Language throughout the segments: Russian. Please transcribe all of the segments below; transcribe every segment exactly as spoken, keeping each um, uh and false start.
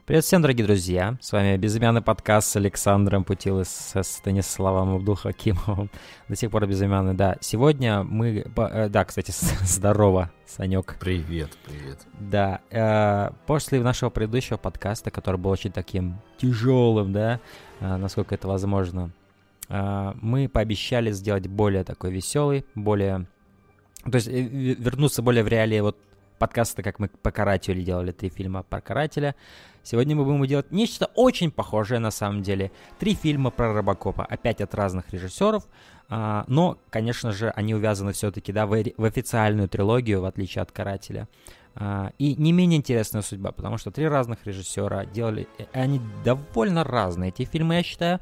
Привет всем, дорогие друзья! С вами безымянный подкаст с Александром Путилой, со Станиславом Абдулхакимовым. До сих пор безымянный, да. Сегодня мы... Да, кстати, здорово, Санек. Привет, привет. Да, э, после нашего предыдущего подкаста, который был очень таким тяжелым, да, э, насколько это возможно, э, мы пообещали сделать более такой веселый, более... То есть э, вернуться более в реалии вот подкаста, как мы по «Карателю» делали три фильма про «Карателя». Сегодня мы будем делать нечто очень похожее на самом деле. Три фильма про Робокопа, опять от разных режиссеров, а, но, конечно же, они увязаны все-таки, да, в, в официальную трилогию, в отличие от «Карателя». А, и не менее интересная судьба, потому что три разных режиссера делали, они довольно разные, эти фильмы, я считаю.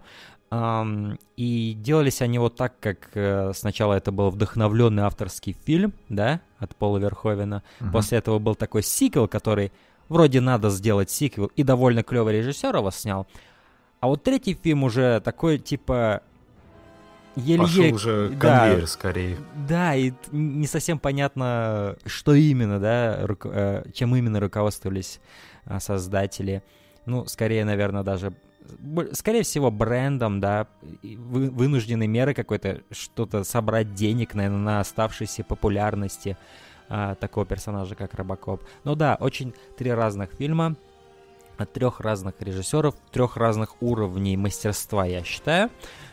Um, и делались они вот так, как uh, сначала это был вдохновленный авторский фильм, да, от Пола Верховена. Uh-huh. После этого был такой сиквел, который вроде надо сделать сиквел, и довольно клевый режиссер его снял. А вот третий фильм уже такой, типа, еле-еле... Пошел уже конвейер, да, скорее. Да, и не совсем понятно, что именно, да, ру- чем именно руководствовались создатели. Ну, скорее, наверное, даже... Скорее всего, брендом, да, вы, вынужденной меры какой-то, что-то собрать денег, наверное, на оставшейся популярности а, такого персонажа, как Робокоп. Ну да, очень три разных фильма, от трех разных режиссеров, трех разных уровней мастерства, я считаю.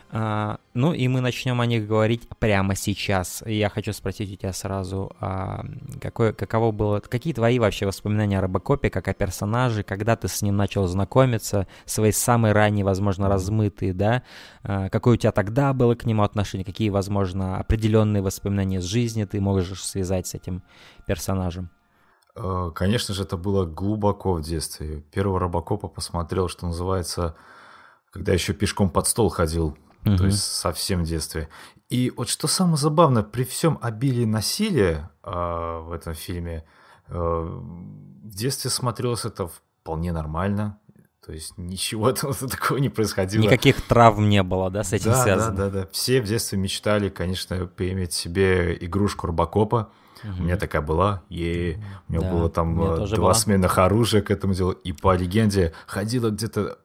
А, ну и мы начнем о них говорить прямо сейчас. Я хочу спросить у тебя сразу, а, какое, каково было, какие твои вообще воспоминания о Робокопе, как о персонаже, когда ты с ним начал знакомиться, свои самые ранние, возможно, размытые, да, а, какое у тебя тогда было к нему отношение, какие, возможно, определенные воспоминания с жизни ты можешь связать с этим персонажем? Конечно же, это было глубоко в детстве. Первого Робокопа посмотрел, что называется, когда еще пешком под стол ходил. Uh-huh. То есть совсем в детстве. И вот что самое забавное, при всем обилии насилия э, в этом фильме, э, в детстве смотрелось это вполне нормально. То есть ничего такого не происходило. Никаких травм не было, да, с этим да, связано? Да, да, да. Все в детстве мечтали, конечно, поиметь себе игрушку Робокопа. Uh-huh. У меня такая была, и у меня да, было там два была. сменных оружия к этому делу. И по легенде ходила где-то...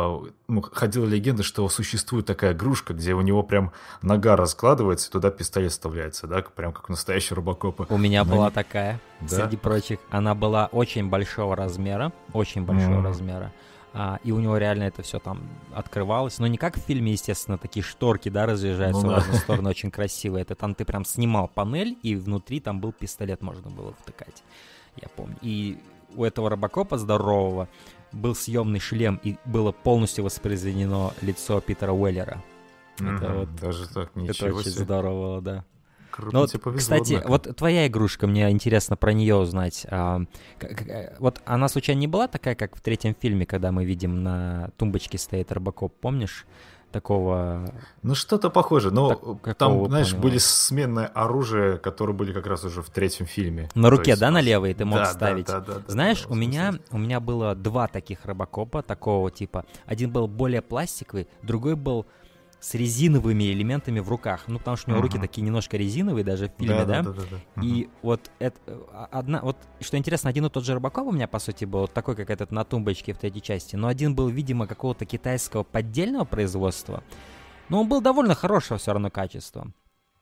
Ну, ходила легенда, что существует такая игрушка, где у него прям нога раскладывается, и туда пистолет вставляется, да, прям как у настоящего Робокопа. У меня Но была не... такая, да? Среди прочих. Она была очень большого размера, очень большого mm. размера, а, и у него реально это все там открывалось, но не как в фильме, естественно, такие шторки, да, разъезжаются ну, в разные да. стороны, очень красивые. Это там ты прям снимал панель, и внутри там был пистолет, можно было втыкать, я помню. И у этого Робокопа здорового был съемный шлем, и было полностью воспроизведено лицо Питера Уэллера. Mm-hmm. Это вот, даже так, ничего это очень себе. Здорово, да. Круто, Но вот, тебе повезло, кстати, однако. Вот твоя игрушка, мне интересно про нее узнать. А, как, вот она случайно не была такая, как в третьем фильме, когда мы видим на тумбочке стоит Робокоп, помнишь? Такого... Ну, что-то похоже, но так, там, знаешь, поняла? Были сменные оружия, которые были как раз уже в третьем фильме. На руке, есть, да, на левой ты мог да, ставить? Да, да, да, Знаешь, да, у, меня, у меня было два таких Робокопа, такого типа. Один был более пластиковый, другой был с резиновыми элементами в руках. Ну, потому что у него uh-huh. руки такие немножко резиновые, даже в фильме, да? Да, да, да, да, да. И uh-huh. вот это... Одна, вот, что интересно, один и тот же Робокоп у меня, по сути, был такой, как этот на тумбочке в третьей части, но один был, видимо, какого-то китайского поддельного производства, но он был довольно хорошего все равно качества.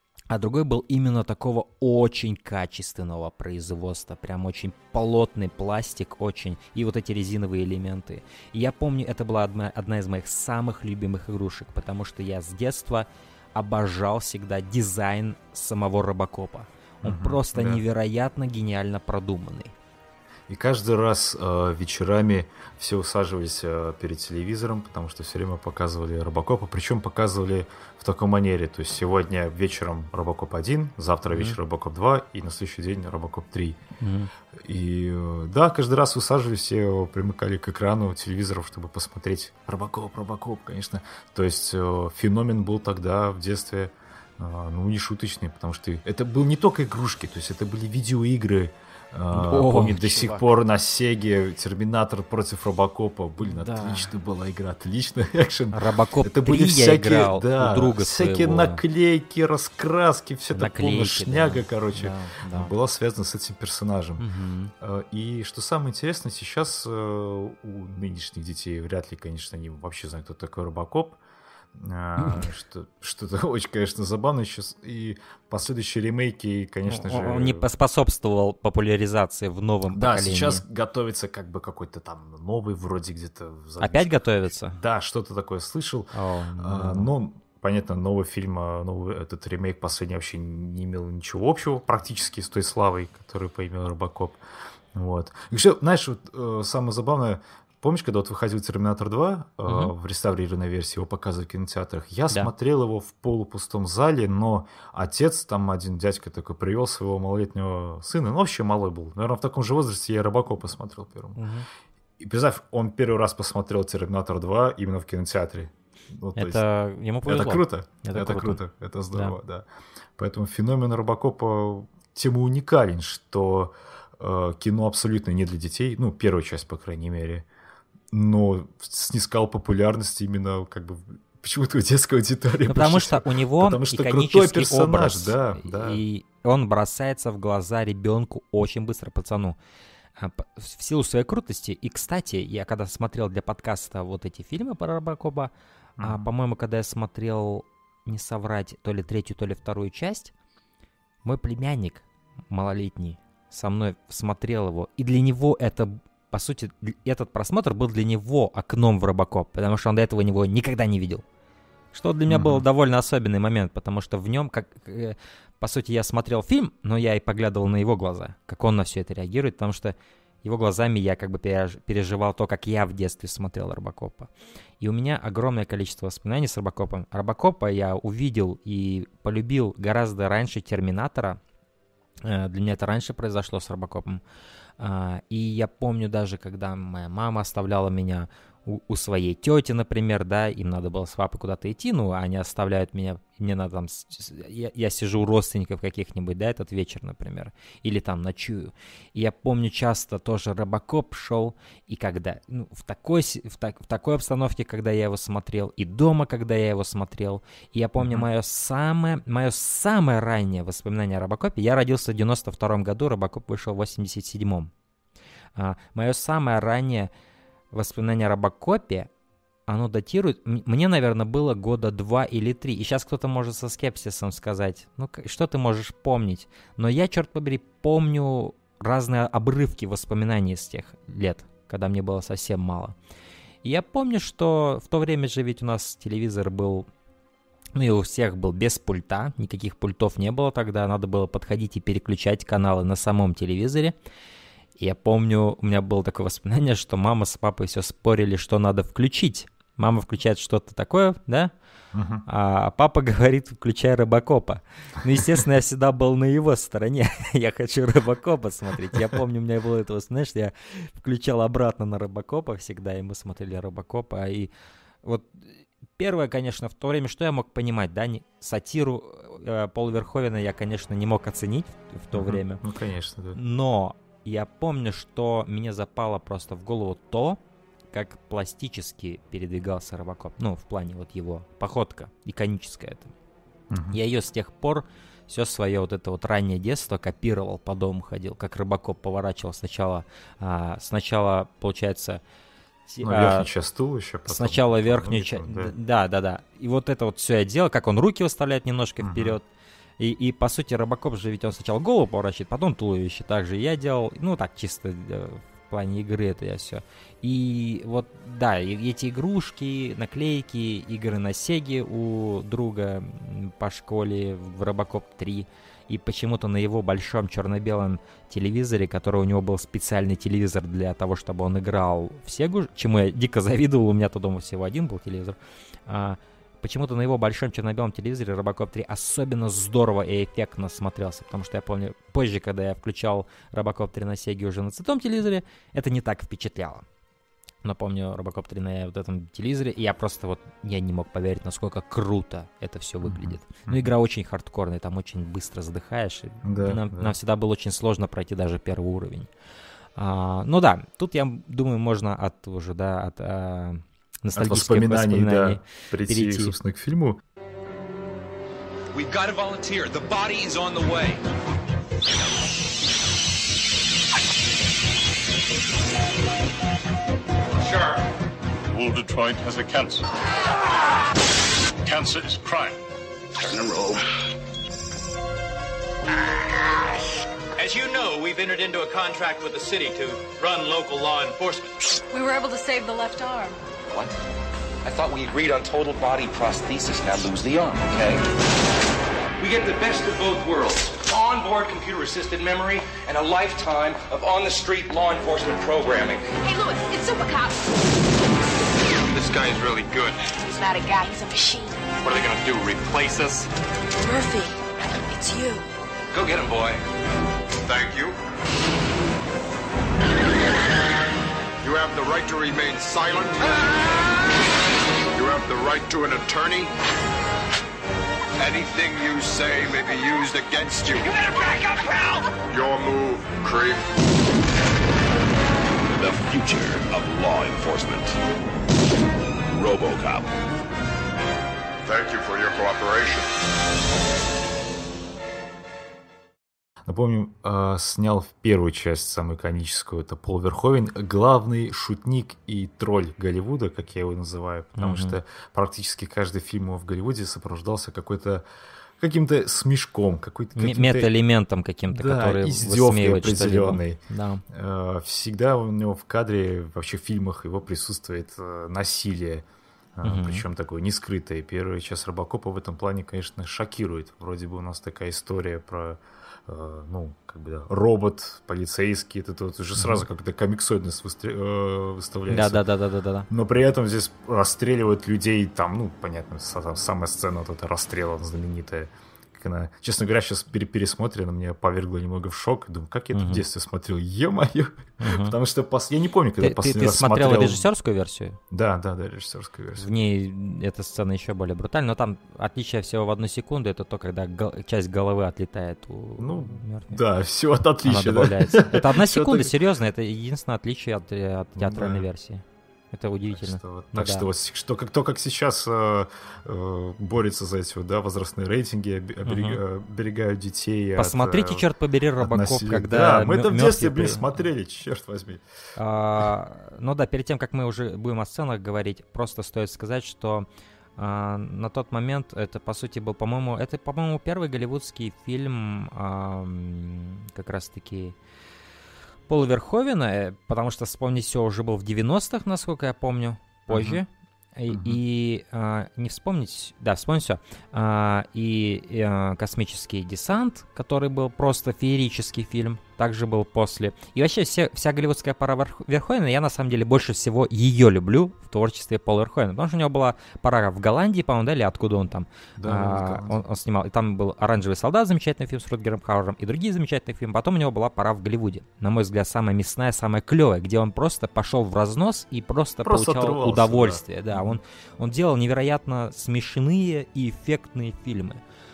А другой был именно такого очень качественного производства. Прям очень плотный пластик, очень. И вот эти резиновые элементы. И я помню, это была одна, одна из моих самых любимых игрушек, потому что я с детства обожал всегда дизайн самого Робокопа. Он угу, просто да. невероятно гениально продуманный. И каждый раз э, вечерами все усаживались э, перед телевизором, потому что все время показывали Робокопа, причем показывали в такой манере, то есть сегодня вечером Робокоп один, завтра mm-hmm. вечером Робокоп два и на следующий день Робокоп три. Mm-hmm. И э, да, каждый раз усаживались, все примыкали к экрану телевизоров, чтобы посмотреть Робокоп, Робокоп, конечно. То есть э, феномен был тогда в детстве, э, ну, не шуточный, потому что это был не только игрушки, то есть это были видеоигры, О, помню, чувак. До сих пор на Сеге Терминатор против Робокопа. Блин, да. Отличная была игра, отличный экшен. Робокоп это были всякие, я играл да, у друга всякие своего. Наклейки, раскраски, все наклейки, такое шняга, да. короче, да, да. была связана с этим персонажем. Угу. И что самое интересное, сейчас у нынешних детей вряд ли, конечно, они вообще знают, кто такой Робокоп. А, что, что-то очень, конечно, забавно сейчас. И последующие ремейки, конечно же... Он не поспособствовал популяризации в новом да, поколении. Да, сейчас готовится как бы какой-то там новый вроде где-то... Опять готовится? Да, что-то такое слышал. Oh, а, но, понятно, новый фильм, новый этот ремейк последний вообще не имел ничего общего практически с той славой, которую поимел Робокоп. Вот. И еще, знаешь, вот, самое забавное... Помнишь, когда вот выходил «Терминатор два» uh-huh. э, в реставрированной версии, его показывали в кинотеатрах? Я да. смотрел его в полупустом зале, но отец, там один дядька такой, привел своего малолетнего сына, ну вообще малой был. Наверное, в таком же возрасте я Робокопа смотрел первым. Uh-huh. И представь, он первый раз посмотрел «Терминатор два» именно в кинотеатре. Вот, это есть, ему повезло. Это круто, это, это круто. круто, это здорово, да. да. Поэтому феномен Робокопа тем и уникален, что э, кино абсолютно не для детей, ну, первая часть, по крайней мере, но снискал популярность именно как бы почему-то у детской аудитории. Ну, потому что у него потому что крутой персонаж, образ, да, да. И он бросается в глаза ребенку очень быстро, пацану, в силу своей крутости. И, кстати, я когда смотрел для подкаста вот эти фильмы про Робокопа, mm-hmm. а, по-моему, когда я смотрел, не соврать, то ли третью, то ли вторую часть, мой племянник малолетний со мной смотрел его, и для него это... По сути, этот просмотр был для него окном в Робокоп, потому что он до этого него никогда не видел. Что для меня mm-hmm. был довольно особенный момент, потому что в нем, как, э, по сути, я смотрел фильм, но я и поглядывал на его глаза, как он на все это реагирует, потому что его глазами я как бы переживал то, как я в детстве смотрел Робокопа. И у меня огромное количество воспоминаний с Робокопом. Робокопа я увидел и полюбил гораздо раньше Терминатора. Э, для меня это раньше произошло с Робокопом. Uh, и я помню даже, когда моя мама оставляла меня у, у своей тети, например, да, им надо было с папой куда-то идти, ну, они оставляют меня, мне надо там, я, я сижу у родственников каких-нибудь, да, этот вечер, например, или там ночую. И я помню, часто тоже Робокоп шел, и когда, ну, в такой, в, так, в такой обстановке, когда я его смотрел, и дома, когда я его смотрел, и я помню mm-hmm. мое самое, мое самое раннее воспоминание о Робокопе, я родился в девяносто втором году, Робокоп вышел в восемьдесят седьмом. Uh, мое самое раннее воспоминание о Робокопе, оно датирует... Мне, наверное, было года два или три. И сейчас кто-то может со скепсисом сказать, ну, что ты можешь помнить? Но я, черт побери, помню разные обрывки воспоминаний с тех лет, когда мне было совсем мало. И я помню, что в то время же ведь у нас телевизор был... Ну и у всех был без пульта, никаких пультов не было тогда. Надо было подходить и переключать каналы на самом телевизоре. Я помню, у меня было такое воспоминание, что мама с папой все спорили, что надо включить. Мама включает что-то такое, да? Uh-huh. А папа говорит, включай Робокопа. Ну, естественно, я всегда был на его стороне. Я хочу Робокопа смотреть. Я помню, у меня было это воспоминание, что я включал обратно на Робокопа всегда, и мы смотрели Робокопа. И вот первое, конечно, в то время, что я мог понимать, да, не, сатиру э, Пола Верховена я, конечно, не мог оценить в, в то uh-huh. время. Ну, конечно, да. Но я помню, что мне запало просто в голову то, как пластически передвигался Робокоп. Ну, в плане вот его походка, иконическая это. Uh-huh. Я ее с тех пор все свое вот это вот раннее детство копировал, по дому ходил, как Робокоп поворачивал сначала, а, сначала, получается... Ну, верхнюю часть туловища, потом... Сначала верхнюю часть... Да, да, да. И вот это вот все я делал, как он руки выставляет немножко uh-huh. вперед. И, и, по сути, Робокоп же ведь он сначала голову поворачивает, потом туловище. Так же я делал, ну, так, чисто в плане игры это я все. И вот, да, и эти игрушки, наклейки, игры на Сеге у друга по школе в Робокоп три. И почему-то на его большом черно-белом телевизоре, который у него был специальный телевизор для того, чтобы он играл в Сегу, чему я дико завидовал, у меня-то дома всего один был телевизор, почему-то на его большом черно-белом телевизоре Робокоп три особенно здорово и эффектно смотрелся, потому что я помню, позже, когда я включал Робокоп три на Сеге уже на цветном телевизоре, это не так впечатляло. Но помню Робокоп три на вот этом телевизоре, и я просто вот, я не мог поверить, насколько круто это все выглядит. Mm-hmm. Ну, игра очень хардкорная, там очень быстро задыхаешь, и да, нам, да. нам всегда было очень сложно пройти даже первый уровень. А, ну да, тут, я думаю, можно от уже, да, от а, ностальгических от воспоминаний, воспоминаний да, прийти, перейти, собственно, к фильму. We've got a volunteer. The body is on the way. Sure. Wounded Detroit has a cancer. Cancer is crime. Turn and roll. As you know, we've entered into a contract with the city to run local law enforcement. We were able to save the left arm. What? I thought we agreed on total body prosthesis. Now lose the arm, okay? We get the best of both worlds. On-board computer-assisted memory and a lifetime of on-the-street law enforcement programming. Hey, Louis, it's Super Cop. This guy is really good. He's not a guy, he's a machine. What are they gonna do, replace us? Murphy, it's you. Go get him, boy. Thank you. You have the right to remain silent. You have the right to an attorney. Anything you say may be used against you. You better back up, pal! Your move, creep. The future of law enforcement. RoboCop. Thank you for your cooperation. Напомню, э, снял в первую часть, самую иконическую, это Пол Верховен, главный шутник и тролль Голливуда, как я его называю, потому mm-hmm. что практически каждый фильм его в Голливуде сопровождался какой-то каким-то смешком, какой-то, каким-то... мета-элементом каким-то, да, который издевкой определенной. Да. Э, всегда у него в кадре, вообще в фильмах его присутствует э, насилие, э, mm-hmm. причем такое нескрытое. Первая часть Робокопа в этом плане, конечно, шокирует. Вроде бы у нас такая история про ну, как бы, да, робот, полицейский, это тут уже сразу mm-hmm. как-то комиксоидность выстр... э, выставляется. Да-да-да-да-да-да. Но при этом здесь расстреливают людей, там, ну, понятно, там, самая сцена вот эта расстрела знаменитая. Как она, честно говоря, сейчас при пересмотре она меня повергла немного в шок. Думаю, как я это mm-hmm. в детстве смотрел, е-мое. Mm-hmm. Потому что пос... я не помню, когда ты, последний ты, раз ты смотрел смотрел... режиссерскую версию? Да, да, да, режиссерскую версию. В ней эта сцена еще более брутальна, но там отличие всего в одну секунду, это то, когда гол... часть головы отлетает у ну, мертвых. Да, все от отличия. Она добавляется. Да? Это одна секунда, серьезно, это единственное отличие от, от театральной да. версии. Это удивительно. Так что, ну, так да. что, вот, что как, то, как сейчас э, э, борется за эти вот, да, возрастные рейтинги, оберег, угу. оберегают детей. Посмотрите, от, черт побери, Робокоп, когда да, мы это в детстве, блин, при... смотрели, черт возьми. А, ну да, перед тем, как мы уже будем о сценах говорить, просто стоит сказать, что а, на тот момент это, по сути, был, по-моему, это, по-моему, первый голливудский фильм а, как раз-таки... Пола Верховена, потому что «Вспомнить все» уже был в девяностых, насколько я помню, позже. Uh-huh. И, uh-huh. и а, не вспомнить, да, «Вспомнить все». А, и, и а, «Космический десант», который был просто феерический фильм, также был после. И вообще все, вся голливудская пара Верховена, я на самом деле больше всего ее люблю в творчестве Пола Верховена, потому что у него была пора в Голландии, по-моему, да, или откуда он там, да, а, он, он снимал. И там был «Оранжевый солдат», замечательный фильм с Рутгером Хауэром, и другие замечательные фильмы. Потом у него была пора в Голливуде. На мой взгляд, самая мясная, самая клевая, где он просто пошел в разнос и просто, просто получал удовольствие. Да. Да, он, он делал невероятно смешные и эффектные фильмы.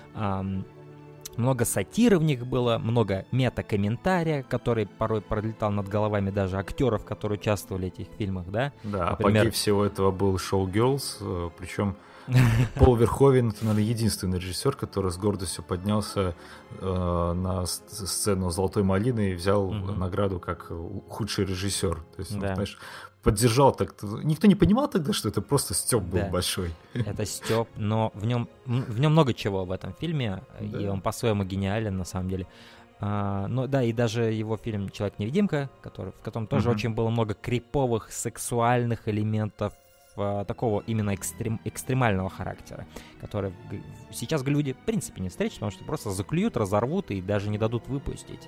Um, много сатиры в них было, много мета-комментария, который порой пролетал над головами даже актеров, которые участвовали в этих фильмах, да? Да, например... апогей всего этого был «Шоу Girls», причем Пол Верховен — это, наверное, единственный режиссер, который с гордостью поднялся э, на сцену «Золотой малины» и взял mm-hmm. награду как худший режиссер. То есть, да. знаешь, поддержал так. Никто не понимал тогда, что это просто стёб был да. большой. Это стёб, но в нем в нем много чего в этом фильме, да. и он по-своему гениален на самом деле. А, ну да, и даже его фильм «Человек-невидимка», который, в котором тоже mm-hmm. очень было много криповых сексуальных элементов, а, такого именно экстрем, экстремального характера, который сейчас в Голливуде в принципе не встретишь, потому что просто заклюют, разорвут и даже не дадут выпустить.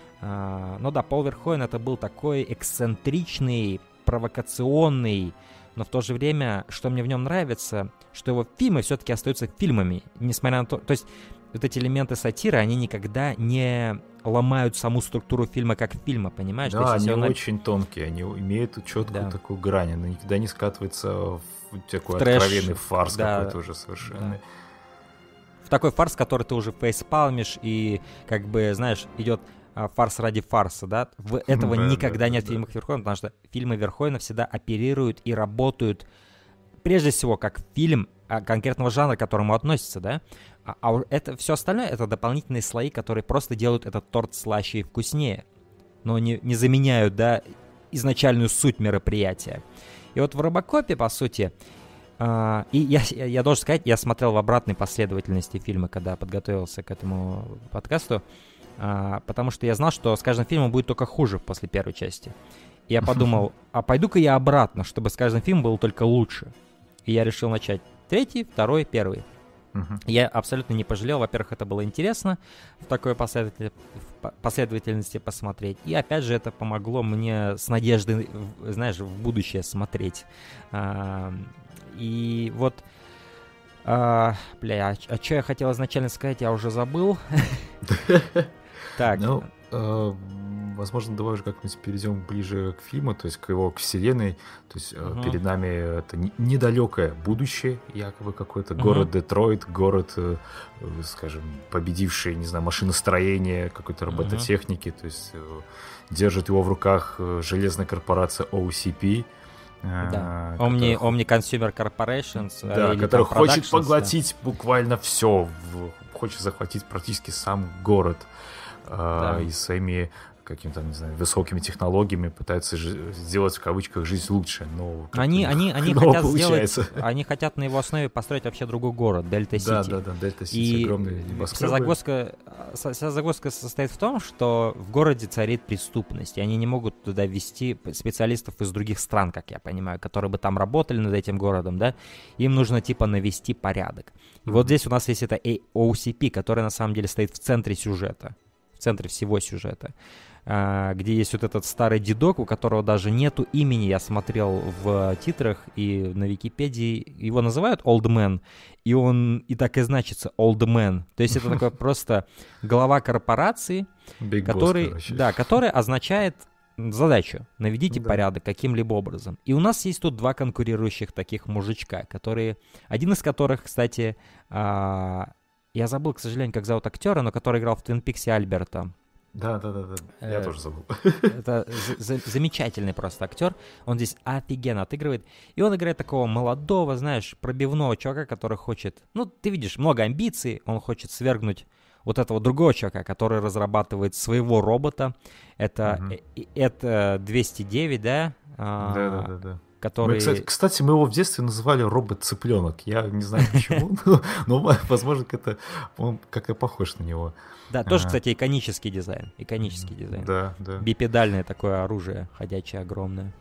А, ну да, Пол Верховен — это был такой эксцентричный, провокационный, но в то же время, что мне в нем нравится, что его фильмы все-таки остаются фильмами, несмотря на то... То есть вот эти элементы сатиры, они никогда не ломают саму структуру фильма как фильма, понимаешь? Да, То есть, они он... очень тонкие, они имеют четкую да. такую грань, она никогда не скатывается в такой в трэш. откровенный фарс да. какой-то уже совершенно. Да. В такой фарс, который ты уже фейспалмишь и, как бы, знаешь, идет фарс ради фарса, да? В этого да, никогда да, нет да, в фильмах Верховена, потому что фильмы Верховена всегда оперируют и работают прежде всего как фильм конкретного жанра, к которому относится, да? А, а это все остальное — это дополнительные слои, которые просто делают этот торт слаще и вкуснее, но не, не заменяют, да, изначальную суть мероприятия. И вот в Робокопе, по сути, Uh, и я, я должен сказать, я смотрел в обратной последовательности фильмы, когда подготовился к этому подкасту, uh, потому что я знал, что с каждым фильмом будет только хуже после первой части. И я подумал, а пойду-ка я обратно, чтобы с каждым фильмом было только лучше. И я решил начать третий, второй, первый. Uh-huh. Я абсолютно не пожалел. Во-первых, это было интересно в такой последовательности посмотреть. И опять же, это помогло мне с надеждой, знаешь, в будущее смотреть. Uh, И вот, а, бля, а, а что я хотел изначально сказать, я уже забыл. Так. Ну, возможно, давай уже как-нибудь перейдем ближе к фильму, то есть к его, к вселенной. То есть перед нами это недалекое будущее, якобы какой-то город Детройт, город, скажем, победивший, не знаю, машиностроение, какой-то робототехники, то есть держит его в руках железная корпорация о си пи. Да. Omni, который... Omni Consumer Corporations, да, который хочет поглотить да. буквально все, хочет захватить практически сам город да. э, и своими какими-то, не знаю, высокими технологиями пытаются жи- сделать в кавычках жизнь лучше. Но они, они, они хотят получается. сделать, они хотят на его основе построить вообще другой город, Дельта Сити. Да, да, да, Дельта Сити, огромные небоскребы. Вся загвоздка, вся загвоздка состоит в том, что в городе царит преступность, и они не могут туда ввести специалистов из других стран, как я понимаю, которые бы там работали над этим городом, да, им нужно типа навести порядок. И mm-hmm. вот здесь у нас есть это о си пи, которая на самом деле стоит в центре сюжета, в центре всего сюжета. Где есть вот этот старый дедок, у которого даже нету имени, я смотрел в титрах и на Википедии, его называют Old Man, и он и так и значится Old Man, то есть это такой просто глава корпорации, который, да, который означает задачу, наведите да. порядок каким-либо образом. И у нас есть тут два конкурирующих таких мужичка, которые, один из которых, кстати, я забыл, к сожалению, как зовут актера, но который играл в Твин Пиксе Альберта. Да, да, да, да. Я э, тоже забыл. Это за- замечательный просто актер. Он здесь офигенно отыгрывает. И он играет такого молодого, знаешь, пробивного чувака, который хочет... Ну, ты видишь, много амбиций. Он хочет свергнуть вот этого другого чувака, который разрабатывает своего робота. Это, угу. это двести девять, да? Да, да, да, да. Который... Мы, кстати, кстати, мы его в детстве называли робот-цыпленок. Я не знаю почему, но, возможно, это он как-то похож на него. Да, тоже, кстати, иконический дизайн. Иконический дизайн. Да, да. Бипедальное такое оружие, ходячее, огромное.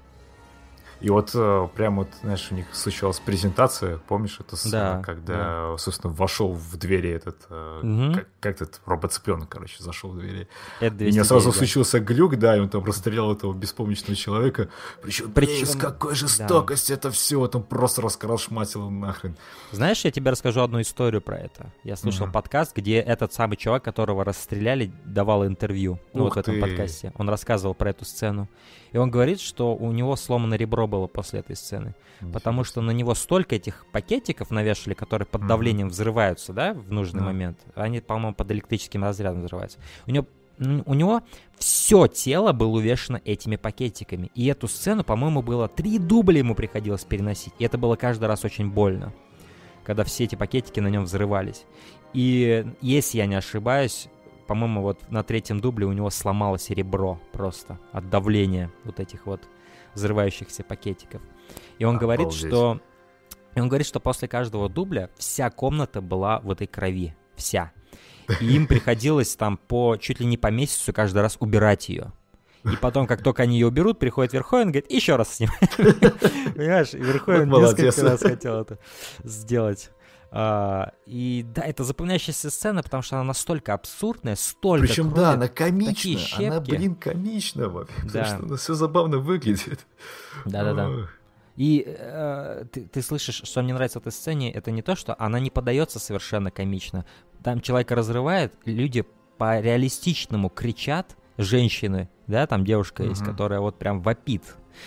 И вот прям вот, знаешь, у них случилась презентация, помнишь, это сцена, да, когда, да. собственно, вошел в двери этот, угу. как, как этот робот-цыпленок, короче, зашел в двери. И у меня сразу да. случился глюк, да, и он там расстрелял этого беспомощного человека. Причем, Причем... с какой жестокостью да. это все, вот он просто раскрашматил нахрен. Знаешь, я тебе расскажу одну историю про это. Я слушал угу. подкаст, где этот самый чувак, которого расстреляли, давал интервью. Ну, вот в этом подкасте. Он рассказывал про эту сцену. И он говорит, что у него сломано ребро было после этой сцены. Mm-hmm. Потому что на него столько этих пакетиков навешали, которые под давлением mm-hmm. взрываются, да, в нужный mm-hmm. момент. Они, по-моему, под электрическим разрядом взрываются. У него, у него все тело было увешано этими пакетиками. И эту сцену, по-моему, было три дубля ему приходилось переносить. И это было каждый раз очень больно, когда все эти пакетики на нем взрывались. И если я не ошибаюсь, по-моему, вот на третьем дубле у него сломалось ребро просто от давления вот этих вот взрывающихся пакетиков. И он а, говорит, здесь. что и он говорит, что после каждого дубля вся комната была в этой крови. Вся. И им приходилось там по чуть ли не по месяцу каждый раз убирать ее. И потом, как только они ее уберут, приходит Верховен, говорит, еще раз снимай. Понимаешь, Верховен несколько раз хотел это сделать. Uh, и да, это запоминающаяся сцена, потому что она настолько абсурдная, столько Причем, крови, да, она комична, она, блин, комична, да. Потому что она все забавно выглядит. Да-да-да. И э, ты, ты слышишь, что мне нравится в этой сцене, это не то, что она не подается совершенно комично. там человека разрывает, люди по-реалистичному кричат, женщины, да, там девушка есть, uh-huh. которая вот прям вопит.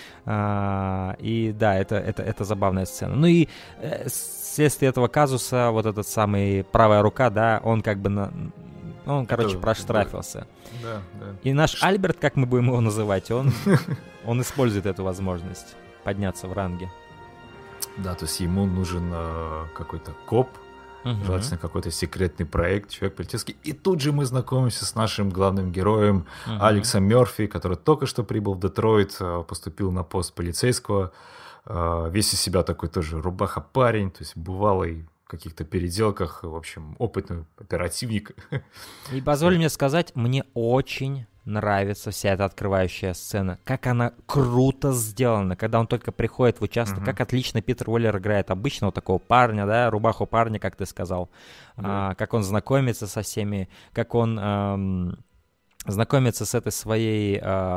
А, и да, это, это, это забавная сцена. Ну и э, вследствие этого казуса вот этот самый правая рука, да, он как бы, на, он, короче, это, проштрафился. Да, да. И наш Ш... Альберт, как мы будем его называть, он, он использует эту возможность подняться в ранге. Да, то есть ему нужен э, какой-то коп, uh-huh. желательно какой-то секретный проект, человек полицейский. И тут же мы знакомимся с нашим главным героем uh-huh. Алексом Мерфи, который только что прибыл в Детройт, поступил на пост полицейского. Весь из себя такой тоже рубаха-парень, то есть бывалый в каких-то переделках, в общем, опытный оперативник. И позволь мне сказать, мне очень нравится вся эта открывающая сцена. Как она круто сделана, когда он только приходит в участок, uh-huh. как отлично Питер Уэллер играет обычного такого парня, да, рубаху парня, как ты сказал. Uh-huh. А, как он знакомится со всеми, как он эм, знакомится с этой своей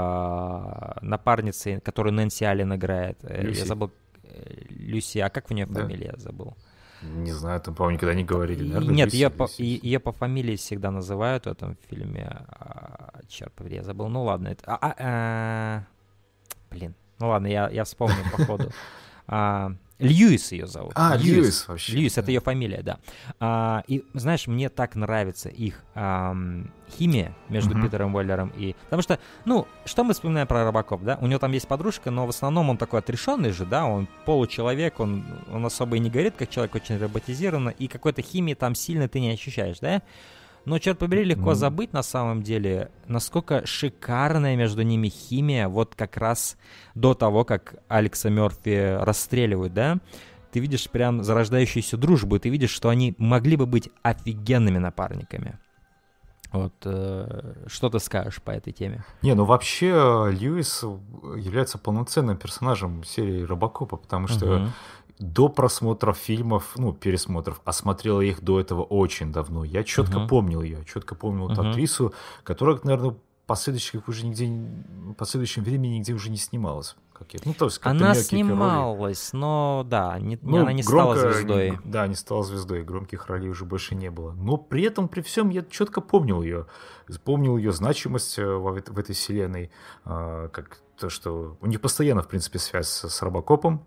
э, напарницей, которую Нэнси Аллен играет. Люси. Я забыл. Люси, а как у нее фамилия? Да. Я забыл. Не знаю, там, по-моему, никогда не говорили. Наверное, Нет, Люси, ее, Люси, по, Люси. ее по фамилии всегда называют в этом фильме. А, черт побери, я забыл. Ну ладно. Это, а, а, а, блин. Ну ладно, я, я вспомню по ходу. А, Льюис ее зовут. А, Льюис, Льюис вообще. Льюис, да. это ее фамилия, да. А, и, знаешь, мне так нравится их а, химия между uh-huh. Питером Уэллером и... Потому что, ну, что мы вспоминаем про Робокоп, да? У него там есть подружка, но в основном он такой отрешенный же, да? Он получеловек, он, он особо и не горит, как человек, очень роботизированно, и какой-то химии там сильно ты не ощущаешь, да? Но, черт побери, легко mm. забыть на самом деле, насколько шикарная между ними химия вот как раз до того, как Алекса Мерфи расстреливают, да? Ты видишь прям зарождающуюся дружбу, ты видишь, что они могли бы быть офигенными напарниками. Вот, э, что ты скажешь по этой теме? Не, ну вообще Льюис является полноценным персонажем серии Робокопа, потому что uh-huh. до просмотров фильмов, ну, пересмотров, а смотрел я их до этого очень давно. Я четко uh-huh. помнил ее, четко помнил uh-huh. эту актрису, которая, наверное, в последующих уже нигде, в последующем времени нигде уже не снималась. Как я, ну, то есть, она снималась, роли. Но да, не, ну, она не громко, стала звездой. Да, не стала звездой, громких ролей уже больше не было. Но при этом, при всем, я четко помнил ее. Помнил ее значимость в, в этой вселенной, как то, что у них постоянно, в принципе, связь с Робокопом.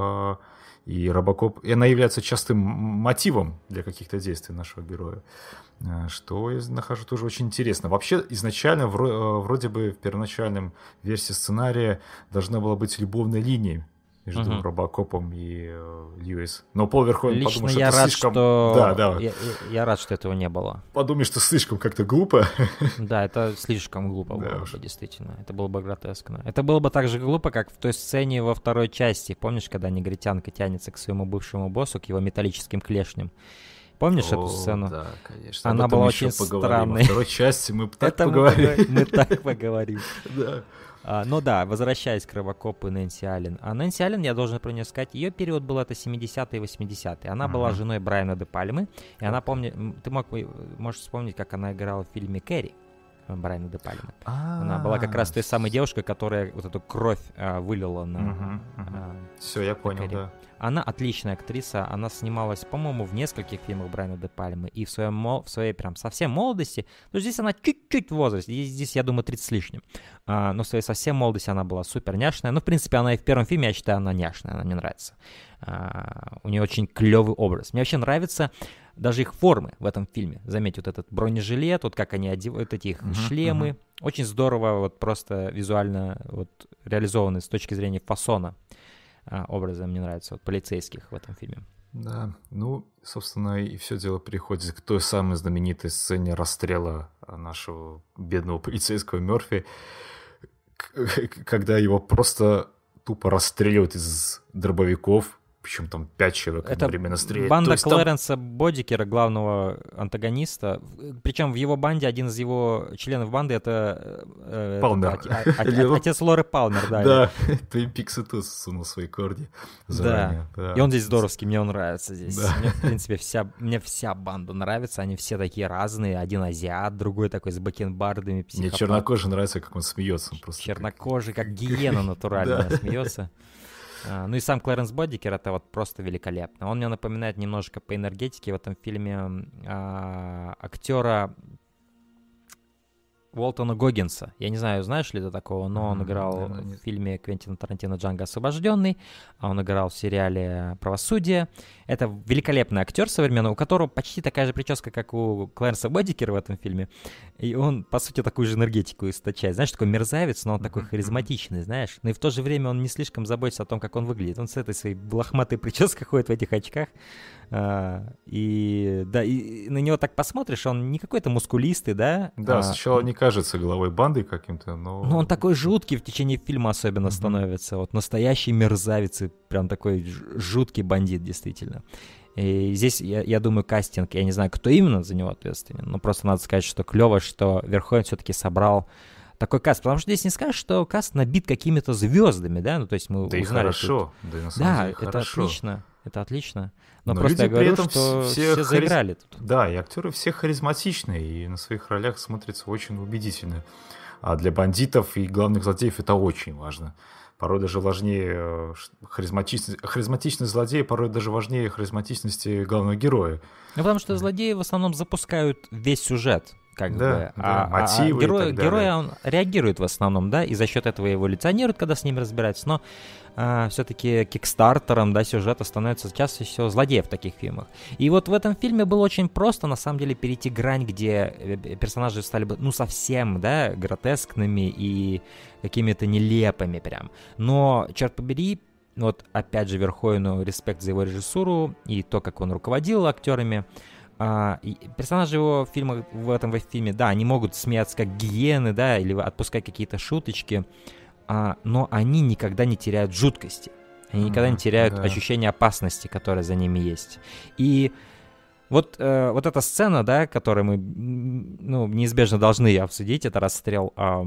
И Робокоп, и она является частым мотивом для каких-то действий нашего героя, что я нахожу тоже очень интересно. Вообще, изначально, вроде бы в первоначальном версии сценария должна была быть любовная линия между uh-huh. Робокопом и э, Льюис. Но Пол Верховен Лично подумал, что я это рад, слишком... Что... Да, да. Я, я рад, что этого не было. Подумай, что слишком как-то глупо. Да, это слишком глупо да было уж. бы, действительно. Это было бы гротескно. Это было бы так же глупо, как в той сцене во второй части. Помнишь, когда негритянка тянется к своему бывшему боссу, к его металлическим клешням? Помнишь О, эту сцену? Да, конечно. Она была очень странной. Во второй части мы так Это поговорим. Мы так поговорим. Да. А, ну да, возвращаясь к Робокопу и Нэнси Аллен. А Нэнси Аллен, я должен про нее сказать, ее период был это семидесятые и восьмидесятые. Она uh-huh. была женой Брайана де Пальмы. И она помнит, ты мог, можешь вспомнить, как она играла в фильме «Кэрри» Брайана де Пальмы. А-а-а. Она была как раз той самой девушкой, которая вот эту кровь а, вылила на... Uh-huh, uh-huh. А, Все, я понял, Кэрри. Да. Она отличная актриса, она снималась, по-моему, в нескольких фильмах Брайана де Пальмы, и в, своем, в своей прям совсем молодости, но здесь она чуть-чуть в возрасте, здесь, здесь я думаю, тридцать с лишним, а, но в своей совсем молодости она была супер няшная, ну, в принципе, она и в первом фильме, я считаю, она няшная, она мне нравится, а, у нее очень клевый образ, мне вообще нравится даже их формы в этом фильме, заметь, вот этот бронежилет, вот как они одевают, эти их uh-huh, шлемы, uh-huh. очень здорово, вот просто визуально вот реализованы с точки зрения фасона. Образом мне нравится, вот полицейских в этом фильме. Да, ну, собственно, и все дело переходит к той самой знаменитой сцене расстрела нашего бедного полицейского Мерфи, когда его просто тупо расстреливают из дробовиков, причем там пять человек это одновременно стреляют. Банда там... Клэренса Бодикера, главного антагониста. Причем в его банде, один из его членов банды, это... Э, Палмер. Это, о, о, отец Лоры Палмер, да. Да, Твин Пикс и тут сунул свои корни заранее. Да. Да, и он здесь здоровский, мне он нравится здесь. Да. Мне, в принципе, вся, мне вся банда нравится, они все такие разные. Один азиат, другой такой с бакенбардами, психопат. Мне чернокожий нравится, как он смеется. Он просто чернокожий, как гиена натурально смеется. А, ну и сам Клэренс Бодикер — это вот просто великолепно. Он мне напоминает немножко по энергетике в этом фильме а, актера Уолтона Гоггинса. Я не знаю, знаешь ли ты такого, но он играл в фильме Квентина Тарантино «Джанго освобожденный», а он играл в сериале «Правосудие». Это великолепный актер современный, у которого почти такая же прическа, как у Клэренса Бодикера в этом фильме. И он, по сути, такую же энергетику источает. Знаешь, такой мерзавец, но он такой харизматичный, знаешь. Но и в то же время он не слишком заботится о том, как он выглядит. Он с этой своей лохматой прической ходит в этих очках. А, и да, и на него так посмотришь, он не какой-то мускулистый, да? Да, а, сначала не кажется головой банды каким-то, но... Но он такой жуткий в течение фильма особенно mm-hmm. становится. Вот настоящий мерзавец и прям такой жуткий бандит, действительно. И здесь, я, я думаю, кастинг, я не знаю, кто именно за него ответственен, но просто надо сказать, что клево, что Верховен все-таки собрал такой каст, потому что здесь не скажешь, что каст набит какими-то звездами, да, ну то есть мы да узнали... и хорошо, тут... да, и на самом да деле это хорошо. отлично, это отлично, но, но просто я говорю, этом что все, все заиграли хариз... тут. Да, и актеры все харизматичные, и на своих ролях смотрятся очень убедительно, а для бандитов и главных злодеев это очень важно. Порой даже важнее харизматичность, харизматичность злодея, порой даже важнее харизматичности главного героя. Ну, потому что злодеи в основном запускают весь сюжет, как да, бы. Да, а, мотивы а герой, и так далее. Героя он реагирует в основном, да, и за счет этого эволюционирует, когда с ними разбирается. Но а, все-таки кикстартером, да, сюжета становится чаще всего злодеев в таких фильмах. И вот в этом фильме было очень просто, на самом деле, перейти грань, где персонажи стали бы, ну, совсем, да, гротескными и какими-то нелепыми прям. Но, черт побери, вот опять же Верховену респект за его режиссуру и то, как он руководил актерами. А, и персонажи его в фильмах, в этом в фильме, да, они могут смеяться как гиены, да, или отпускать какие-то шуточки, а, но они никогда не теряют жуткости. Они никогда не теряют да. ощущение опасности, которое за ними есть. И вот, э, вот эта сцена, да, которую мы, ну, неизбежно должны обсудить, это расстрел... Э,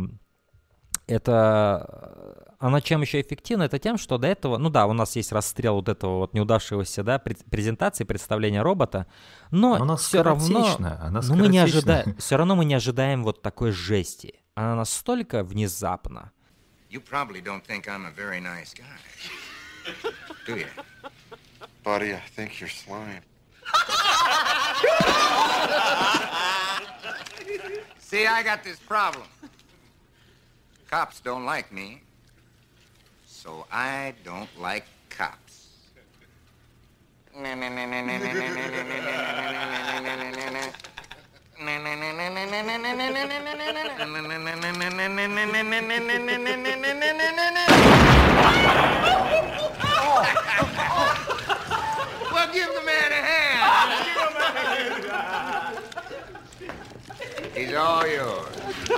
Это, она чем еще эффективна, это тем, что до этого, ну да, у нас есть расстрел вот этого вот неудавшегося, да, презентации, представления робота, но она все равно, она ну, мы не ожидаем, все равно мы не ожидаем вот такой жести. Она настолько внезапна. You probably don't think I'm a very nice guy, do you? Buddy, I think you're slime. See, I got this problem. Cops don't like me, so I don't like cops. Well, give the man a hand. He's all yours.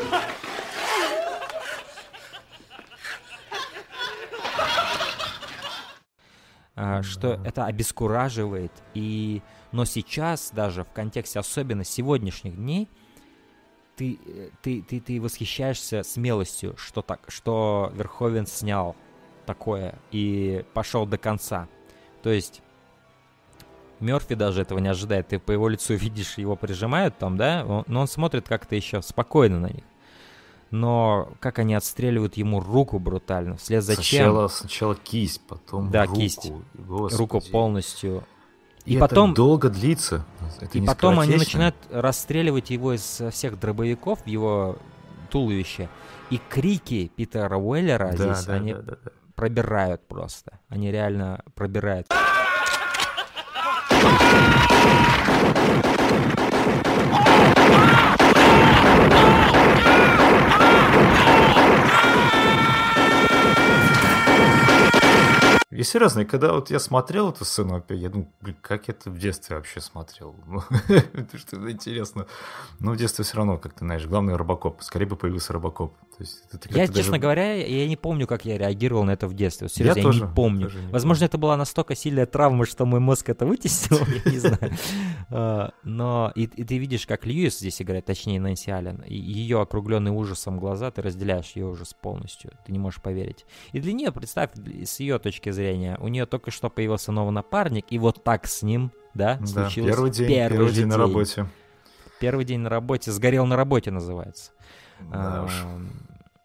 Что это обескураживает, и... но сейчас даже в контексте особенно сегодняшних дней ты, ты, ты, ты восхищаешься смелостью, что, так, что Верховен снял такое и пошел до конца. То есть Мёрфи даже этого не ожидает, ты по его лицу видишь, его прижимают там, да, он, но он смотрит как-то еще спокойно на них. Но как они отстреливают ему руку брутально, вслед за сначала, чем... Сначала кисть, потом да, руку. кисть, Господи. руку полностью. И, и это потом долго длится. Это и потом они начинают расстреливать его из всех дробовиков в его туловище. И крики Питера Уэллера да, здесь, да, они да, да, да. пробирают просто. Они реально пробирают. И серьезно, когда вот я смотрел эту сцену опять, я думаю, блин, как я это в детстве вообще смотрел? Это что-то интересно. Но в детстве все равно, как ты знаешь, главный Робокоп. Скорее бы появился Робокоп. То есть, это я, честно даже... говоря, я не помню, как я реагировал на это в детстве. Вот, серьезно, я, я тоже, не помню. Я тоже не Возможно, помню. это была настолько сильная травма, что мой мозг это вытеснил, я не знаю. Но и ты видишь, как Льюис здесь играет, точнее, Нэнси Аллен. Ее округленный ужасом глаза, ты разделяешь ее ужас полностью. Ты не можешь поверить. И для нее, представь, с ее точки зрения, у нее только что появился новый напарник, и вот так с ним, да, да, случилось. Первый день, первый, первый день день на работе. Первый день на работе, сгорел на работе называется. Да а, уж.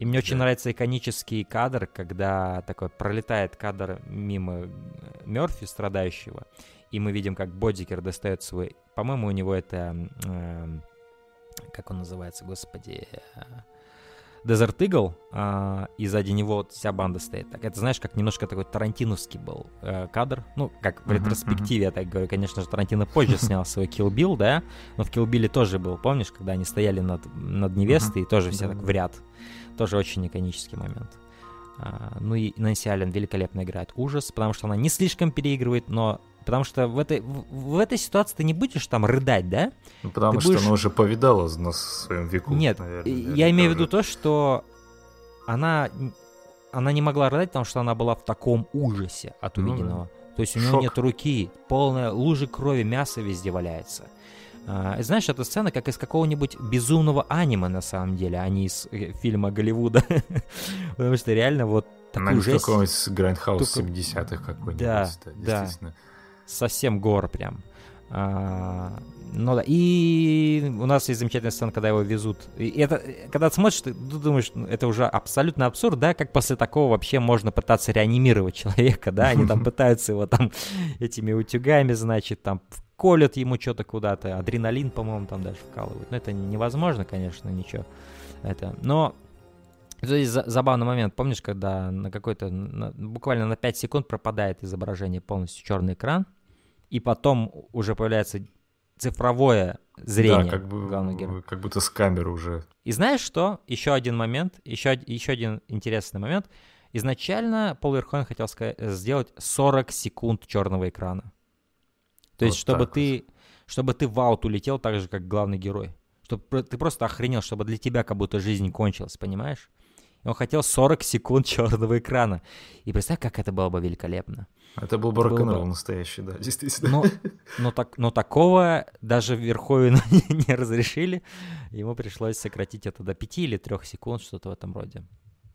И мне очень Да. нравится иконический кадр, когда такой пролетает кадр мимо Мёрфи, страдающего, и мы видим, как Бодикер достает свой... По-моему, у него это... э, как он называется, господи... э, Desert Eagle, э, и сзади него вот вся банда стоит. Так, это, знаешь, как немножко такой тарантиновский был э, кадр. Ну, как в Мгм, ретроспективе, я так говорю. Конечно же, Тарантино позже снял свой Kill Bill, да? Но в Kill Bill тоже был, помнишь, когда они стояли над, над невестой, и тоже все Да, так да. в ряд. Тоже очень иконический момент. А, ну и Нэнси Аллен великолепно играет ужас, потому что она не слишком переигрывает, но... Потому что в этой, в, в этой ситуации ты не будешь там рыдать, да? Ну, потому Ты что будешь- она уже повидала на своем веку. Нет, наверное, я наверняка имею в уже. виду то, что она, она не могла рыдать, потому что она была в таком ужасе от Ну да. увиденного. То есть у нее Шок. нет руки, полная лужи крови, мясо везде валяется. А, и знаешь, эта сцена как из какого-нибудь безумного аниме на самом деле, а не из э, фильма Голливуда. Потому что реально вот Она такую не жесть, какой-нибудь Грайндхаус Только- семидесятых какой-нибудь. Да, да. действительно. совсем гор прям. А, ну да, и у нас есть замечательная сцена, когда его везут. И это, когда ты смотришь, ты думаешь, ну, это уже абсолютно абсурд, да, как после такого вообще можно пытаться реанимировать человека, да, они там пытаются его там этими утюгами, значит, там колят ему что-то куда-то, адреналин, по-моему, там даже вкалывают. Но это невозможно, конечно, ничего. Это, но здесь за- забавный момент, помнишь, когда на какой-то, на- буквально на пять секунд пропадает изображение, полностью черный экран, и потом уже появляется цифровое зрение Да, как, бы, главного героя. как будто с камеры уже. И знаешь что? Еще один момент, еще, од- еще один интересный момент. Изначально Пол Верховен хотел ска- сделать сорок секунд черного экрана. То есть, Вот чтобы так ты, чтобы ты в аут улетел так же, как главный герой. Чтобы про- ты просто охренел, чтобы для тебя как будто жизнь кончилась, понимаешь? И он хотел сорок секунд черного экрана. И представь, как это было бы великолепно. Это был бы Это было рок-н-ролл бы- настоящий, да, действительно. Но, но, так, но такого даже Верховену не, не разрешили. Ему пришлось сократить это до пяти или трех секунд, что-то в этом роде.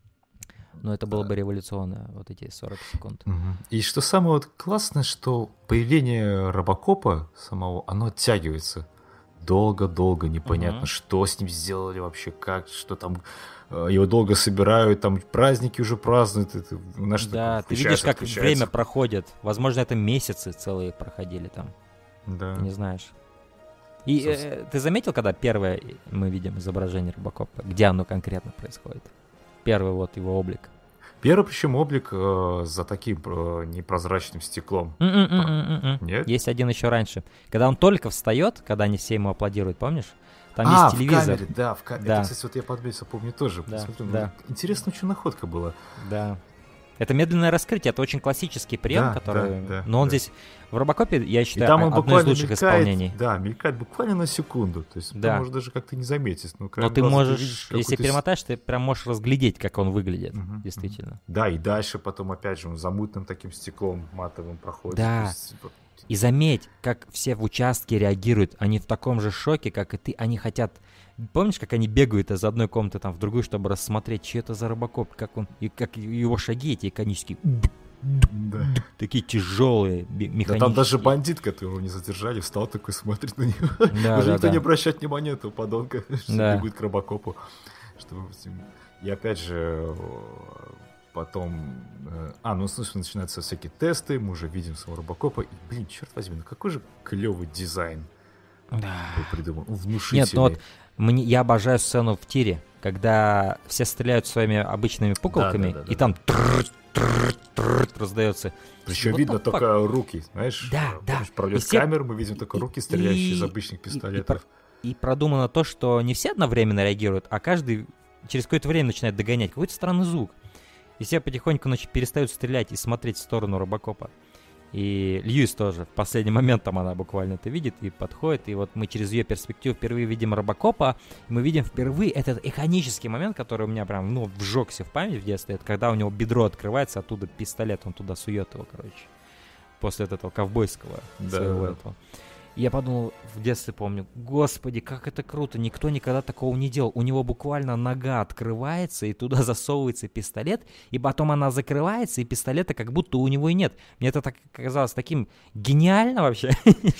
Но это было бы революционно, вот эти сорок секунд. Мгм. И что самое вот классное, что появление Робокопа самого, оно оттягивается. Долго-долго, непонятно, Мгм. что с ним сделали вообще, как, что там, э, его долго собирают, там праздники уже празднуют. Это, знаешь, Да, такое ты видишь, включается, как отключается. время проходит. Возможно, это месяцы целые проходили там. Да. Ты не знаешь. И э, ты заметил, когда первое мы видим изображение Робокопа, где оно конкретно происходит? Первый вот его облик. Первый, причем, облик э, за таким э, непрозрачным стеклом. М-м-м-м-м. Нет? Есть один еще раньше. Когда он только встает, когда они все ему аплодируют, помнишь? Там а, есть телевизор. в камере, да, в камере. Да. Это, кстати, вот я подметил, помню тоже. Да, Посмотрю, ну, да. Интересная очень находка была. Да. Это медленное раскрытие, это очень классический прием, Да, который... да, да, Но он да. здесь в Робокопе, я И считаю, там он одно из буквально лучших мелькает, исполнений. да, мелькает буквально на секунду. То есть Да. ты можешь даже как-то не заметить. Но, Но краем ты глаза можешь, видишь если какую-то с- перемотаешь, ты прям можешь разглядеть, как он выглядит, Мгм, действительно. Да, и дальше потом опять же он за мутным таким стеклом матовым проходит. Да. То есть, вот, И заметь, как все в участке реагируют. Они в таком же шоке, как и ты. Они хотят... Помнишь, как они бегают из одной комнаты там в другую, чтобы рассмотреть, что это за Робокоп, как он... И как его шаги эти иконические... да. Такие тяжелые, Да механические. там даже бандит, которого не задержали, встал такой, смотрит на него. Да, Даже да, никто да. не обращает внимания на этого подонка, что Да. бегут к Робокопу. Чтобы с ним- И опять же, потом... э, А, ну, слушай, начинаются всякие тесты, мы уже видим самого Робокопа. И, блин, черт возьми, ну какой же клевый дизайн Да. был придуман. Он внушительный. Нет, ну вот мне, я обожаю сцену в тире, когда все стреляют своими обычными пуколками, да, да, и да, там трррр, трррр, трррр раздается. Причем Вот видно так только пок- руки, знаешь? Да, э, да. помнишь, И пролет все- камеры, мы видим только и- руки, стреляющие из и- обычных и- и пистолетов. И продумано то, что не все одновременно реагируют, а каждый через какое-то время начинает догонять. Какой-то странный звук. И все потихоньку нач- перестают стрелять и смотреть в сторону Робокопа. И Льюис тоже. В последний момент там она буквально это видит и подходит. И вот мы через ее перспективу впервые видим Робокопа. И мы видим впервые этот иконический момент, который у меня прям, ну, вжегся в память в детстве. Это когда у него бедро открывается, оттуда пистолет, он туда сует его, короче. После вот этого ковбойского Да, своего да. этого. И я подумал, в детстве помню, господи, как это круто, никто никогда такого не делал. У него буквально нога открывается, и туда засовывается пистолет, и потом она закрывается, и пистолета как будто у него и нет. Мне это так казалось таким гениально вообще.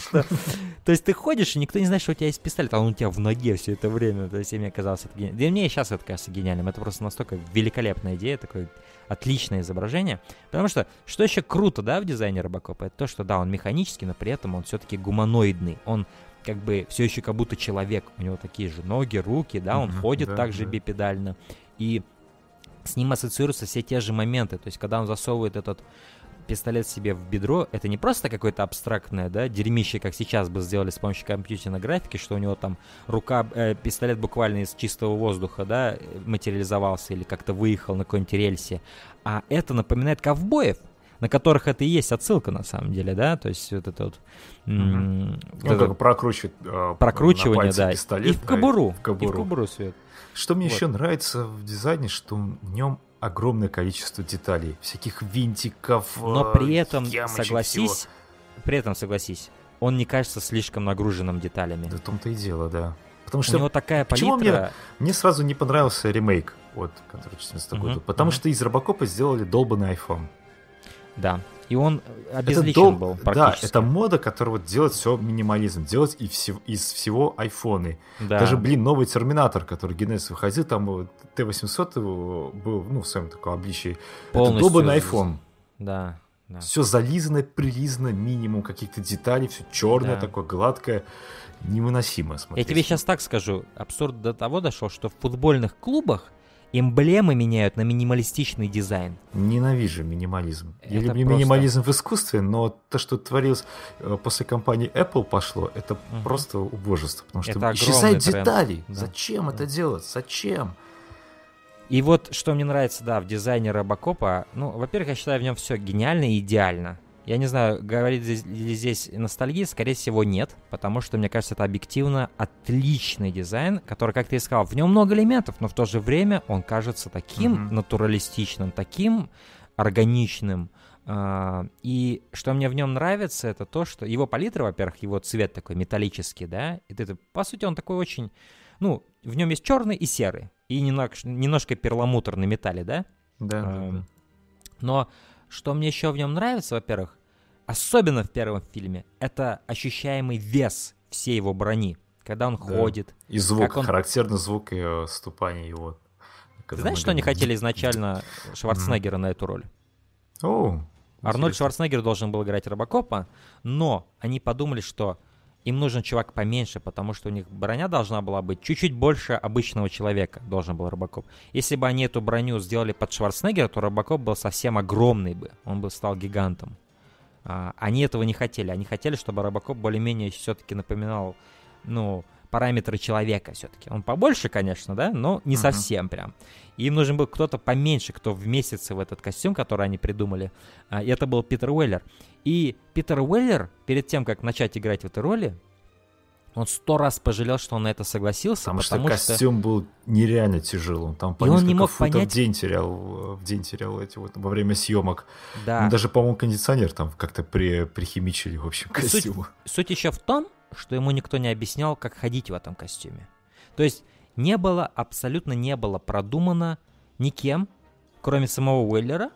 То есть ты ходишь, и никто не знает, что у тебя есть пистолет, а он у тебя в ноге все это время. То есть мне казалось это гениально. Да и мне и сейчас это кажется гениальным. Это просто настолько великолепная идея, такое отличное изображение. Потому что, что еще круто, да, в дизайне Робокопа, это то, что, да, он механический, но при этом он все-таки гуманоидный. Он как бы все еще как будто человек. У него такие же ноги, руки, да, он mm-hmm, ходит да, также да. бипедально. И с ним ассоциируются все те же моменты. То есть, когда он засовывает этот пистолет себе в бедро, это не просто какое-то абстрактное, да, дерьмище, как сейчас бы сделали с помощью компьютерной графики, что у него там рука, э, пистолет буквально из чистого воздуха, да, материализовался или как-то выехал на какой-нибудь рельсе. А это напоминает ковбоев, на которых это и есть отсылка на самом деле, да, то есть вот это вот... М- mm-hmm. вот ну, это как прокручивать э, прокручивание, да, пистолет, и в кобуру, да, и в кобуру, и в кобуру, Свет. Что мне вот. еще нравится в дизайне, что в нем огромное количество деталей, всяких винтиков, но при этом, ямочек, согласись, всего. при этом, согласись, он не кажется слишком нагруженным деталями. Да в том-то и дело, да. Потому У что... него такая Почему палитра... мне, мне сразу не понравился ремейк, вот, который четырнадцатого года? Потому uh-huh. что из Робокопа сделали долбанный iPhone. Да, и он обезличен дол... был практически. Да, это мода, которая вот делает все минимализм, делать и все, из всего айфоны. Да. Даже, блин, новый Терминатор, который Генезис выходил, там Т восемьсот был, ну, в своем таком обличии. Полностью... Это долбанный iPhone. Да, да. Все зализано, прилизано, минимум каких-то деталей, все черное, да. такое гладкое, невыносимо смотреть. Я тебе сейчас так скажу, абсурд до того дошел, что в футбольных клубах эмблемы меняют на минималистичный дизайн. Ненавижу минимализм. Это Я люблю просто... минимализм в искусстве, но то, что творилось после компании Apple пошло, это угу. просто убожество. Потому что это исчезают детали. Да. Зачем да. это делать? Зачем? И вот что мне нравится, да, в дизайне Робокопа, ну, во-первых, я считаю в нем все гениально и идеально. Я не знаю, говорит ли здесь ностальгия, скорее всего, нет, потому что, мне кажется, это объективно отличный дизайн, который, как ты и сказал, в нем много элементов, но в то же время он кажется таким mm-hmm. натуралистичным, таким органичным. И что мне в нем нравится, это то, что его палитра, во-первых, его цвет такой металлический, да, и это, по сути, он такой очень, ну, в нем есть черный и серый, и немножко, немножко перламутр на металле, да? Да, да, да. Но что мне еще в нем нравится, во-первых, особенно в первом фильме, это ощущаемый вес всей его брони, когда он да. ходит. И звук, он... характерный звук и ступани его. Ты знаешь, что они хотели изначально Шварценеггера mm. на эту роль? Oh, Арнольд Шварценеггер должен был играть Робокопа, но они подумали, что им нужен чувак поменьше, потому что у них броня должна была быть чуть-чуть больше обычного человека, должен был Робокоп. Если бы они эту броню сделали под Шварценеггера, то Робокоп был совсем огромный бы, он бы стал гигантом. А, они этого не хотели, они хотели, чтобы Робокоп более-менее все-таки напоминал, ну, параметры человека все-таки. Он побольше, конечно, да, но не uh-huh. совсем прям. И им нужен был кто-то поменьше, кто вместится в этот костюм, который они придумали. И это был Питер Уэллер. И Питер Уэллер, перед тем, как начать играть в этой роли, он сто раз пожалел, что он на это согласился. Потому, потому что костюм что... был нереально тяжелым. Там по и несколько он не мог футов понять... в день терял, в день терял эти вот во время съемок. Да. Ну, даже, по-моему, кондиционер там как-то при... прихимичили, в общем, костюму. Суть, суть еще в том, что ему никто не объяснял, как ходить в этом костюме. То есть не было, абсолютно не было продумано никем, кроме самого Уэллера,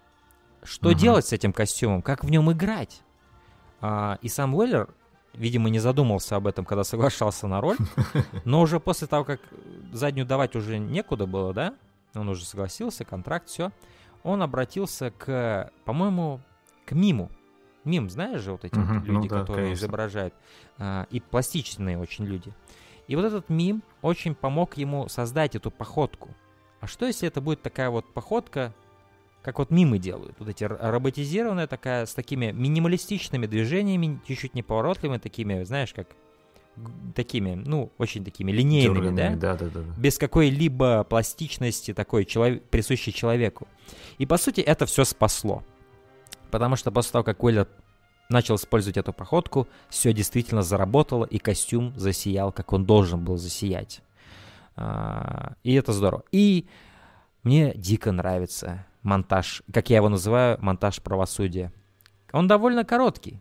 что угу. делать с этим костюмом, как в нем играть. А, и сам Уэллер, видимо, не задумался об этом, когда соглашался на роль, но уже после того, как заднюю давать уже некуда было, да, он уже согласился, контракт, все, он обратился к, по-моему, к миму. Мим, знаешь же, вот эти uh-huh, вот люди, ну да, которые конечно. изображают, а, и пластичные очень люди. И вот этот мим очень помог ему создать эту походку. А что, если это будет такая вот походка, как вот мимы делают? Вот эти роботизированная такая, с такими минималистичными движениями, чуть-чуть неповоротливыми, такими, знаешь, как такими, ну, очень такими линейными, Дёрганными, да? Да, да, да? Без какой-либо пластичности такой, человек, присущей человеку. И, по сути, это все спасло. Потому что после того, как Уэллер начал использовать эту походку, все действительно заработало, и костюм засиял, как он должен был засиять. И это здорово. И мне дико нравится монтаж, как я его называю, монтаж правосудия. Он довольно короткий.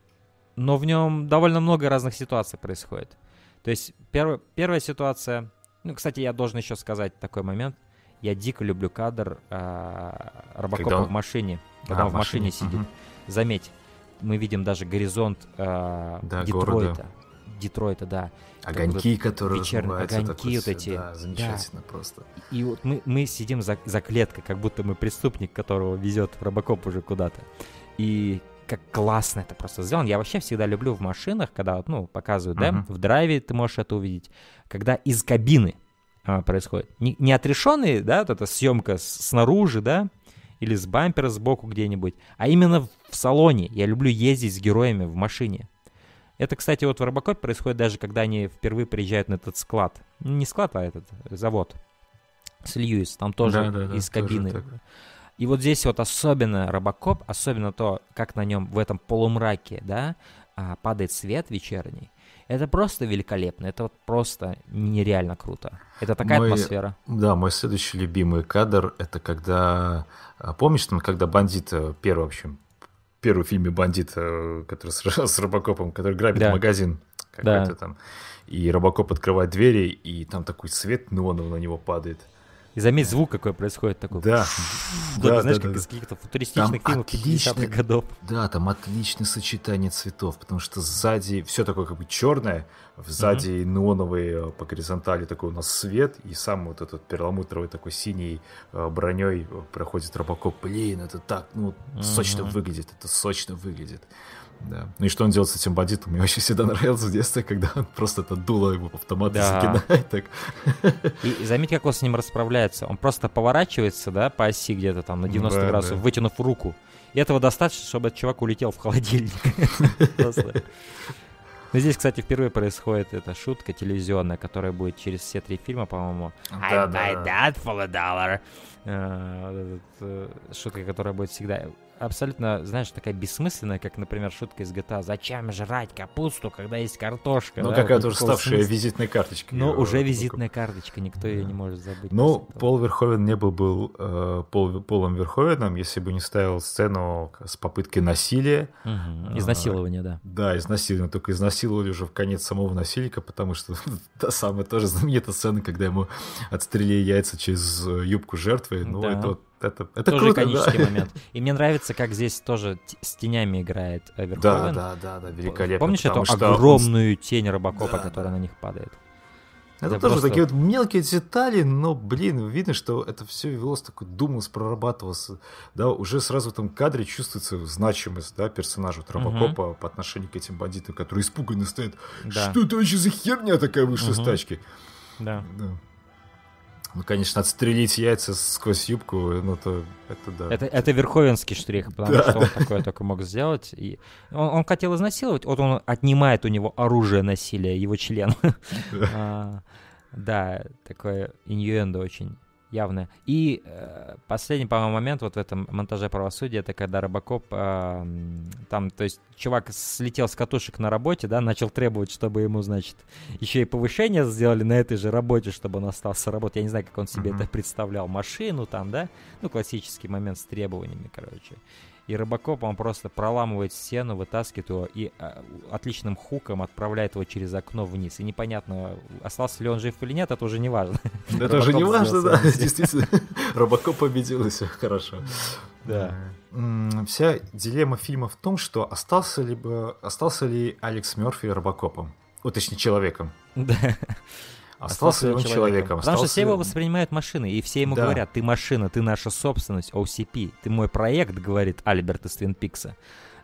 но в нем довольно много разных ситуаций происходит. То есть перв, первая ситуация... Ну, кстати, я должен еще сказать такой момент. Я дико люблю кадр э, Робокопа он... в машине, когда а, он в машине, машине сидит. Угу. Заметь, мы видим даже горизонт э, да, Детройта. Города. Детройта, да. Огоньки, как которые вечерние огоньки вот эти. Да, замечательно да. просто. И, и вот мы, мы сидим за, за клеткой, как будто мы преступник, которого везет Робокоп уже куда-то. И как классно это просто сделано. Я вообще всегда люблю в машинах, когда ну, показывают, uh-huh. да, в драйве ты можешь это увидеть, когда из кабины а, происходит. Не, не отрешенные, да, вот эта съемка с, снаружи, да, или с бампера сбоку где-нибудь, а именно в салоне. Я люблю ездить с героями в машине. Это, кстати, вот в Робокопе происходит даже, когда они впервые приезжают на этот склад. Не склад, а этот завод с Льюис. Там тоже да, да, из да, кабины. Тоже И вот здесь вот особенно Робокоп, особенно то, как на нем в этом полумраке, да, падает свет вечерний. Это просто великолепно. Это вот просто нереально круто. Это такая мой, атмосфера. Да, мой следующий любимый кадр, это когда... Помнишь, там, когда бандит, первый, в общем, первый в фильме «Бандит», который сражался с Робокопом, который грабит да. магазин какой-то да. там, и Робокоп открывает двери, и там такой свет неоновый на него падает. И заметь, звук какой происходит такой. Да. да, да знаешь, да, как да. из каких-то футуристичных там фильмов пятидесятых годов. Да, там отличное сочетание цветов, потому что сзади все такое как бы черное, сзади mm-hmm. неоновый по горизонтали такой у нас свет, и сам вот этот перламутровый такой синий броней проходит Робокоп. Блин, это так, ну, mm-hmm. сочно выглядит, это сочно выглядит. Да. Ну и что он делает с этим бандитом? Мне вообще всегда нравилось в детстве, когда он просто это дуло его автомата да. закидает. Так. И, и заметь, как он с ним расправляется. Он просто поворачивается, да, по оси где-то там на девяносто да, градусов, да. вытянув руку. И этого достаточно, чтобы этот чувак улетел в холодильник. Ну, здесь, кстати, впервые происходит эта шутка телевизионная, которая будет через все три фильма, по-моему. I buy that for a dollar. Шутка, которая будет всегда... абсолютно, знаешь, такая бессмысленная, как, например, шутка из джи ти эй. Зачем жрать капусту, когда есть картошка? Ну, да? какая-то уже ставшая смысл. Визитной карточкой. Ну, уже визитная карточка, никто да. ее не может забыть. Ну, Пол Верховен не был, был э, Пол, Полом Верховеном, если бы не ставил сцену с попыткой насилия. Угу. Изнасилования, а, да. Да, изнасилования. Только изнасиловали уже в конец самого насильника, потому что та самая тоже знаменитая сцена, когда ему отстрелили яйца через юбку жертвы. Ну, да. это вот Это, это тоже круто, иконический да. момент. И мне нравится, как здесь тоже т- с тенями играет Верховен. Да, да, да, да, великолепно. Помнишь эту что огромную он... тень Робокопа, да, которая да. на них падает? Это, это тоже просто... такие вот мелкие детали, но, блин, видно, что это все велось, такой думалось, прорабатывалось. Да, уже сразу в этом кадре чувствуется значимость, да, персонажа вот, Робокопа угу. по отношению к этим бандитам, которые испуганно стоят. Да. Что это вообще за херня такая вышла угу. с тачки? Да. да. Ну, конечно, отстрелить яйца сквозь юбку, ну, то это да. Это, это верховенский штрих, потому да, что он да. такое только мог сделать. И он, он хотел изнасиловать, вот он отнимает у него оружие насилия, его член. Да, а, да такое иньюэндо очень явное. И э, последний, по-моему, момент вот в этом монтаже правосудия, это когда Робокоп, э, там, то есть чувак слетел с катушек на работе, да, начал требовать, чтобы ему, значит, еще и повышение сделали на этой же работе, чтобы он остался работать. Я не знаю, как он себе mm-hmm. это представлял. Машину там, да, ну, классический момент с требованиями, короче. И Робокоп, он просто проламывает стену, вытаскивает его и а, отличным хуком отправляет его через окно вниз. И непонятно, остался ли он жив или нет, это уже не важно. Это уже не важно, да, действительно. Робокоп победил, и все хорошо. Да. Вся дилемма фильма в том, что остался ли, бы, остался ли Алекс Мерфи Робокопом. Ну, точнее, человеком. Да. Остался ли он человеком? человеком? Потому что все его воспринимают машиной, и все ему да. говорят, ты машина, ты наша собственность, о си пи, ты мой проект, говорит Альберт из Твин Пикса.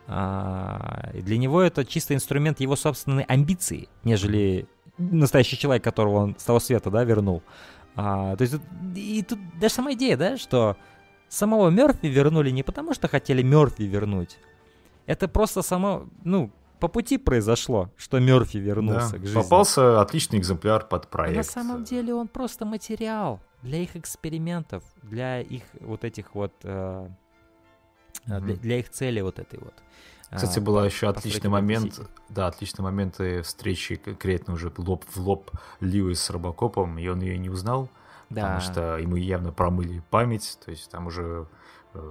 А, и для него это чисто инструмент его собственной амбиции, нежели настоящий человек, которого он с того света, да, вернул. А, то есть, и тут даже сама идея, да, что самого Мерфи вернули не потому, что хотели Мерфи вернуть. Это просто само, ну, по пути произошло, что Мерфи вернулся да. к жизни. Попался отличный экземпляр под проект. А на самом деле он просто материал для их экспериментов, для их вот этих вот, э, mm-hmm. для, для их цели вот этой вот. Кстати, был еще отличный момент, да, отличный момент встречи конкретно уже лоб в лоб Льюис с Робокопом, и он ее не узнал, да. потому что ему явно промыли память, то есть там уже...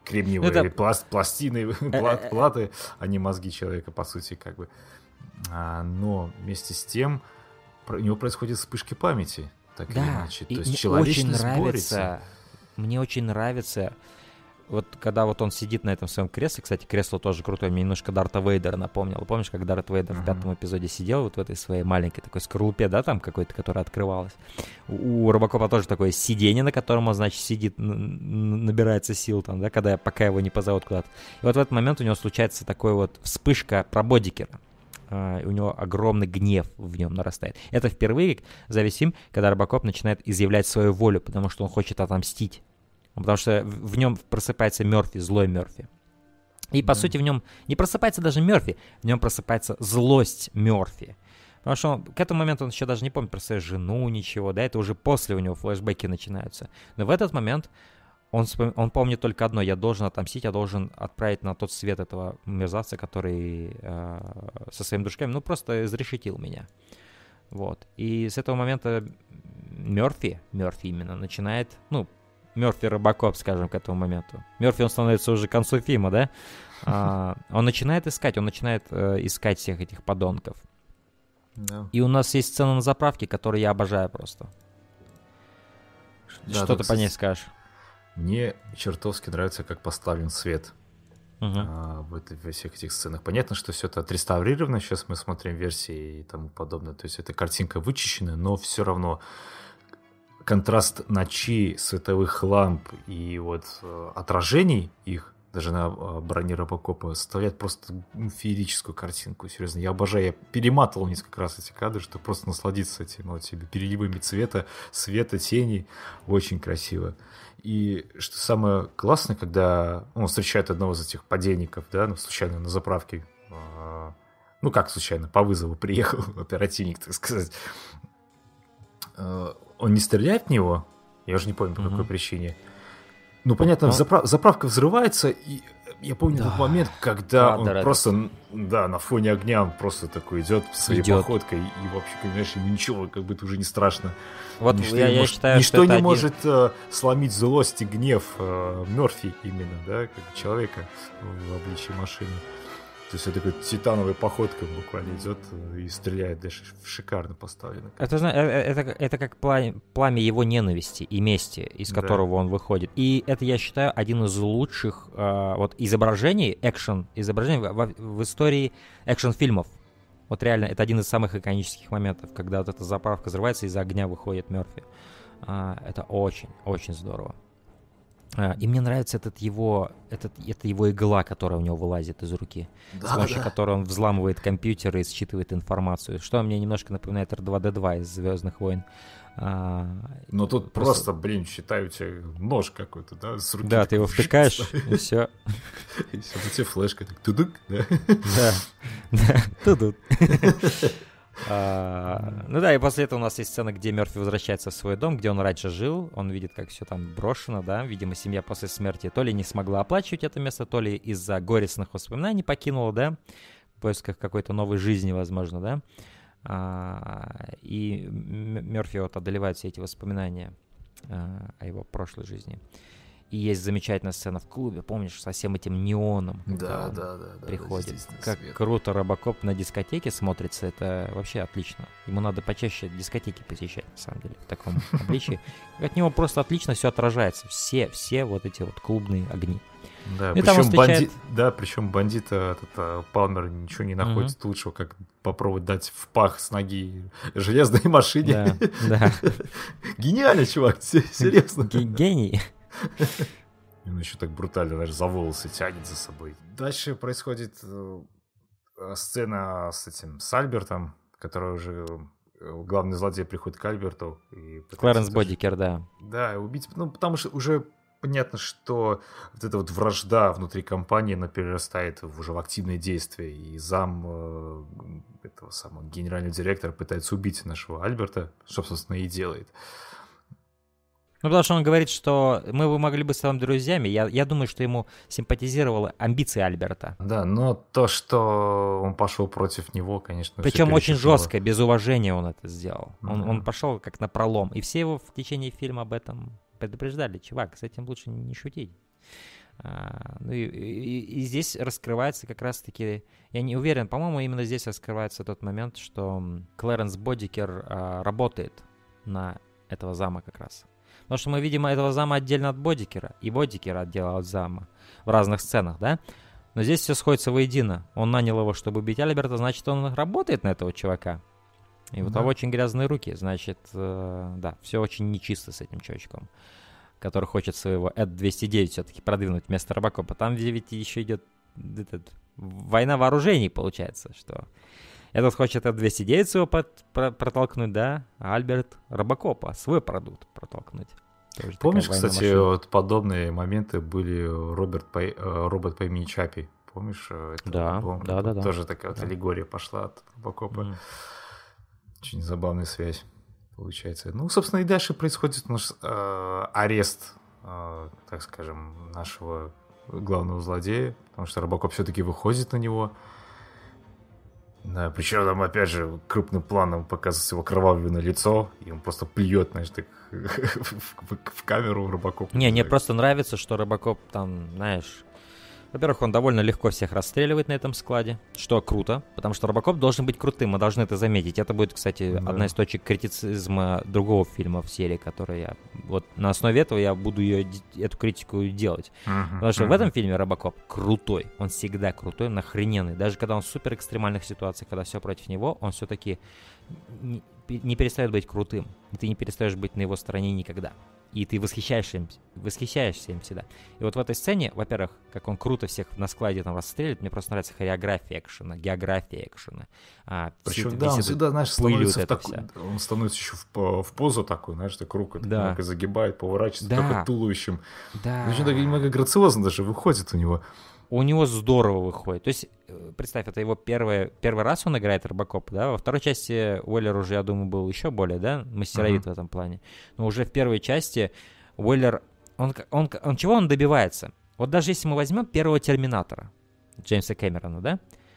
кремниевые это... пласт, пластины, плат, платы, а не мозги человека, по сути, как бы. А, но вместе с тем у него происходят вспышки памяти, так да, или иначе. То и есть мне человечность очень нравится, борется. Мне очень нравится, вот когда вот он сидит на этом своем кресле, кстати, кресло тоже крутое, мне немножко Дарта Вейдера напомнило. Помнишь, как Дарт Вейдер uh-huh. в пятом эпизоде сидел вот в этой своей маленькой такой скорлупе, да, там какой-то, которая открывалась. У, у Робокопа тоже такое сиденье, на котором он, значит, сидит, н- набирается сил там, да, когда, пока его не позовут куда-то. И вот в этот момент у него случается такой вот вспышка про Бодикера. Uh, у него огромный гнев в нем нарастает. Это впервые за весь фильм, когда Робокоп начинает изъявлять свою волю, потому что он хочет отомстить. Потому что в нем просыпается Мерфи, злой Мерфи. И, по mm-hmm. сути, в нем не просыпается даже Мерфи, в нем просыпается злость Мерфи. Потому что он, к этому моменту он еще даже не помнит про свою жену, ничего, да, это уже после у него флешбеки начинаются. Но в этот момент он, вспом... он помнит только одно: я должен отомстить, я должен отправить на тот свет этого мерзавца, который э, со своими дружками, ну, просто изрешетил меня. Вот. И с этого момента Мерфи, Мерфи именно, начинает, ну, Мерфи Робокоп, скажем, к этому моменту. Мерфи, он становится уже к концу фильма, да? А, он начинает искать, он начинает э, искать всех этих подонков. Да. И у нас есть сцена на заправке, которую я обожаю просто. Да, что ты по ней скажешь? Мне чертовски нравится, как поставлен свет uh-huh. а, в, этой, во всех этих сценах. Понятно, что все это отреставрировано, сейчас мы смотрим версии и тому подобное. То есть эта картинка вычищена, но все равно контраст ночи, световых ламп и вот э, отражений их, даже на э, броне Робокопа, составляет просто ну, феерическую картинку. Серьезно, я обожаю, я перематывал несколько раз эти кадры, чтобы просто насладиться этими вот себе переливами цвета, света, тени. Очень красиво. И что самое классное, когда он встречает одного из этих подельников, да, ну, случайно на заправке, э, ну как случайно, по вызову приехал оперативник, так сказать, э, он не стреляет в него, я уже не помню, по mm-hmm. какой причине. Ну, понятно, Но... запра- заправка взрывается, и я помню да. тот момент, когда Кадр он это... просто, да, на фоне огня он просто такой идет своей идет. походкой, и вообще, конечно, ему ничего, как бы это уже не страшно. Вот ничто я, не я может, считаю, ничто что не это может один... э, сломить злость и гнев э, Мерфи именно, да, как человека в обличии машины. То есть это такой титановой походкой буквально идет и стреляет, даже шикарно поставлено. Это, это, это, это как пламя, пламя его ненависти и мести, из да. которого он выходит. И это, я считаю, один из лучших э, вот, изображений, экшен, изображений в, в истории экшн-фильмов. Вот реально, это один из самых иконических моментов, когда вот эта заправка взрывается, из-за огня выходит Мерфи. Э, это очень, очень здорово. И мне нравится этот его, этот, это его игла, которая у него вылазит из руки, да, с помощью да. которой он взламывает компьютер и считывает информацию. Что мне немножко напоминает эр два дэ два из «Звездных войн». А, Но тут просто, просто, блин, считай, у тебя нож какой-то, да, с руки. Да, ты его втыкаешь, и все. И все, у тебя флешка, так тудук, да? Да, тудук. А, ну да, и после этого у нас есть сцена, где Мерфи возвращается в свой дом, где он раньше жил, он видит, как все там брошено, да, видимо, семья после смерти то ли не смогла оплачивать это место, то ли из-за горестных воспоминаний покинула, да, в поисках какой-то новой жизни, возможно, да, а, и Мерфи вот одолевает все эти воспоминания а, о его прошлой жизни. И есть замечательная сцена в клубе, помнишь, со всем этим неоном, да, да, да, да, приходит. Да, как свет. Круто Робокоп на дискотеке смотрится, это вообще отлично. Ему надо почаще дискотеки посещать, на самом деле, в таком обличии. От него просто отлично все отражается, все, все вот эти вот клубные огни. Да, причем, встречает... бандит, да, причем бандит этот, а, Палмер ничего не находит mm-hmm. лучшего, как попробовать дать в пах с ноги железной машине. Да, да. Гениально, чувак, серьезно. Гений. И он еще так брутально, даже за волосы тянет за собой. Дальше происходит э, сцена с этим, с Альбертом, который уже... Э, главный злодей приходит к Альберту. И Кларенс Бодикер, да. Да, убить... Ну, потому что уже понятно, что вот эта вот вражда внутри компании, она перерастает в, уже в активные действия. И зам э, этого самого генерального директора пытается убить нашего Альберта, что, собственно, и делает. Ну, потому что он говорит, что мы бы могли быть с вами друзьями. Я, я думаю, что ему симпатизировала амбиции Альберта. Да, но то, что он пошел против него, конечно... Причем очень жестко, без уважения он это сделал. Он, mm-hmm. он пошел как на пролом. И все его в течение фильма об этом предупреждали. Чувак, с этим лучше не шутить. А, ну и, и, и здесь раскрывается как раз-таки, я не уверен, по-моему, именно здесь раскрывается тот момент, что Клэренс Бодикер а, работает на этого зама как раз. Потому что мы видим этого зама отдельно от Бодикера, и Бодикера отдельно от зама в разных сценах, да? Но здесь все сходится воедино. Он нанял его, чтобы убить Альберта, значит, он работает на этого чувака. И у Да. того очень грязные руки, значит, э, да, все очень нечисто с этим чувачком, который хочет своего Эд двести девять все-таки продвинуть вместо Робокопа. Там ведь еще идет этот, война вооружений, получается, что этот хочет Эд двести девять своего под, про, протолкнуть, да, а Альберт Робокопа, свой продукт протолкнуть. Тоже Помнишь, такая война кстати, машин. вот подобные моменты были Роберт по, э, робот по имени Чаппи. Помнишь? э, это, Да, по-моему, да, да, да. Тоже такая вот Да. аллегория пошла от Робокопа. Мгм. Очень забавная связь получается. Ну, собственно, и дальше происходит наш э, арест, э, так скажем, нашего главного злодея, потому что Робокоп все-таки выходит на него. Да, причем там, опять же, крупным планом показывается его кровавленное лицо, и он просто плюет, знаешь, так в, в- в камеру Робокопа. Не, мне просто нравится, что Робокоп там, знаешь... Во-первых, он довольно легко всех расстреливает на этом складе, что круто, потому что Робокоп должен быть крутым, мы должны это заметить. Это будет, кстати, Да. одна из точек критицизма другого фильма в серии, который я... Вот на основе этого я буду ее, эту критику делать. Мгм, Потому что в мгм. этом фильме Робокоп крутой, он всегда крутой, он охрененный. Даже когда он в супер экстремальных ситуациях, когда все против него, он все-таки не, не перестает быть крутым. И ты не перестаешь быть на его стороне никогда. И ты восхищаешься им, восхищаешься им всегда. И вот в этой сцене, во-первых, как он круто всех на складе там расстреливает, мне просто нравится хореография экшена, география экшена. А, все Причем, это- да, весь он этот всегда, знаешь, пыль вот становится в эта такую, вся. он становится еще в, по- в позу такую, знаешь, так руку так Да. немного загибает, поворачивается, Да. только туловищем. Да. Очень так немного грациозно даже выходит у него. У него здорово выходит. То есть, э, представь, это его первый, первый раз он играет Робокопа, да? Во второй части Уэллер уже, я думаю, был еще более, да, мастеровит Мгм. в этом плане. Но уже в первой части Уэллер, он, он, он, чего он добивается? Вот даже если мы возьмем первого Терминатора, Джеймса Кэмерона, да?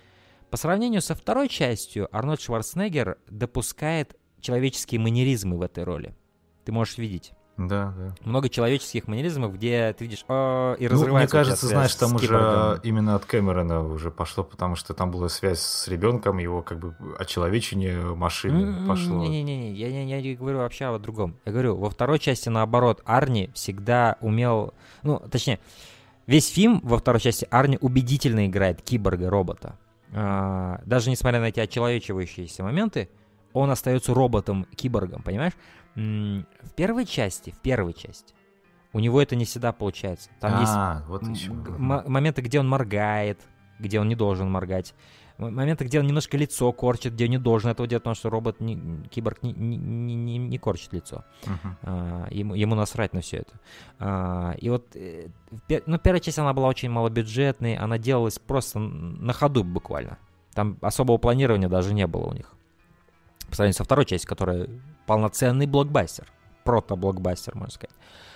По сравнению со второй частью, Арнольд Шварценеггер допускает человеческие манеризмы в этой роли. Ты можешь видеть. Да, да. Много человеческих манеризмов, где ты видишь, «О», и Ну, мне разрывается у тебя кажется, связь знаешь, с там уже киборгом. именно от Кэмерона уже пошло, потому что там была связь с ребенком, его как бы очеловечение машины пошло. Не-не-не, я, я, я не говорю вообще о другом. Я говорю, во второй части, наоборот, Арни всегда умел... Ну, точнее, весь фильм во второй части Арни убедительно играет киборга, робота. А, даже несмотря на эти очеловечивающиеся моменты, он остается роботом-киборгом, понимаешь? М, В первой части, в первой части, у него это не всегда получается. Там есть А, вот м- еще. г- м- моменты, где он моргает, где он не должен моргать. М- Моменты, где он немножко лицо корчит, где он не должен этого делать, потому что робот, не- киборг не, не, не, не- не корчит лицо. Мгм. А, ему, ему насрать на все это. А, и вот, э, в пер- ну, первая часть, она была очень малобюджетной, она делалась просто н- на ходу буквально. Там особого планирования даже не было у них. По сравнению со второй частью, которая полноценный блокбастер. Прото-блокбастер, можно сказать.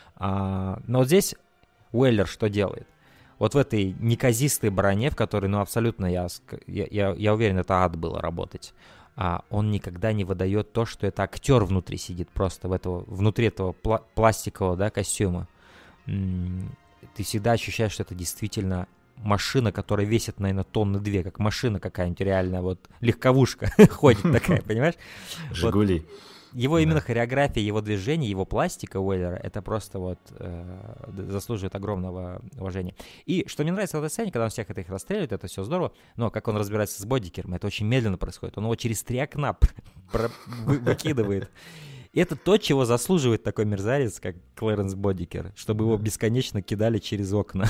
А, но вот здесь Уэллер что делает? Вот в этой неказистой броне, в которой, ну, абсолютно, я, ск- я, я, я уверен, это ад было работать, а он никогда не выдает то, что это актер внутри сидит, просто в этого, внутри этого пла- пластикового, да, костюма. М, Ты всегда ощущаешь, что это действительно машина, которая весит, наверное, тонны две, как машина какая-нибудь реальная, вот легковушка ходит такая, понимаешь? Жигули. Его именно хореография, его движение, его пластика Уэллера, это просто вот э, д- заслуживает огромного уважения. И что мне нравится в этой сцене, когда он всех этих расстреливает, это все здорово, но как он разбирается с Бодикером, это очень медленно происходит. Он его через три окна про- вы- выкидывает. И это то, чего заслуживает такой мерзавец, как Клэренс Бодикер, чтобы его бесконечно кидали через окна.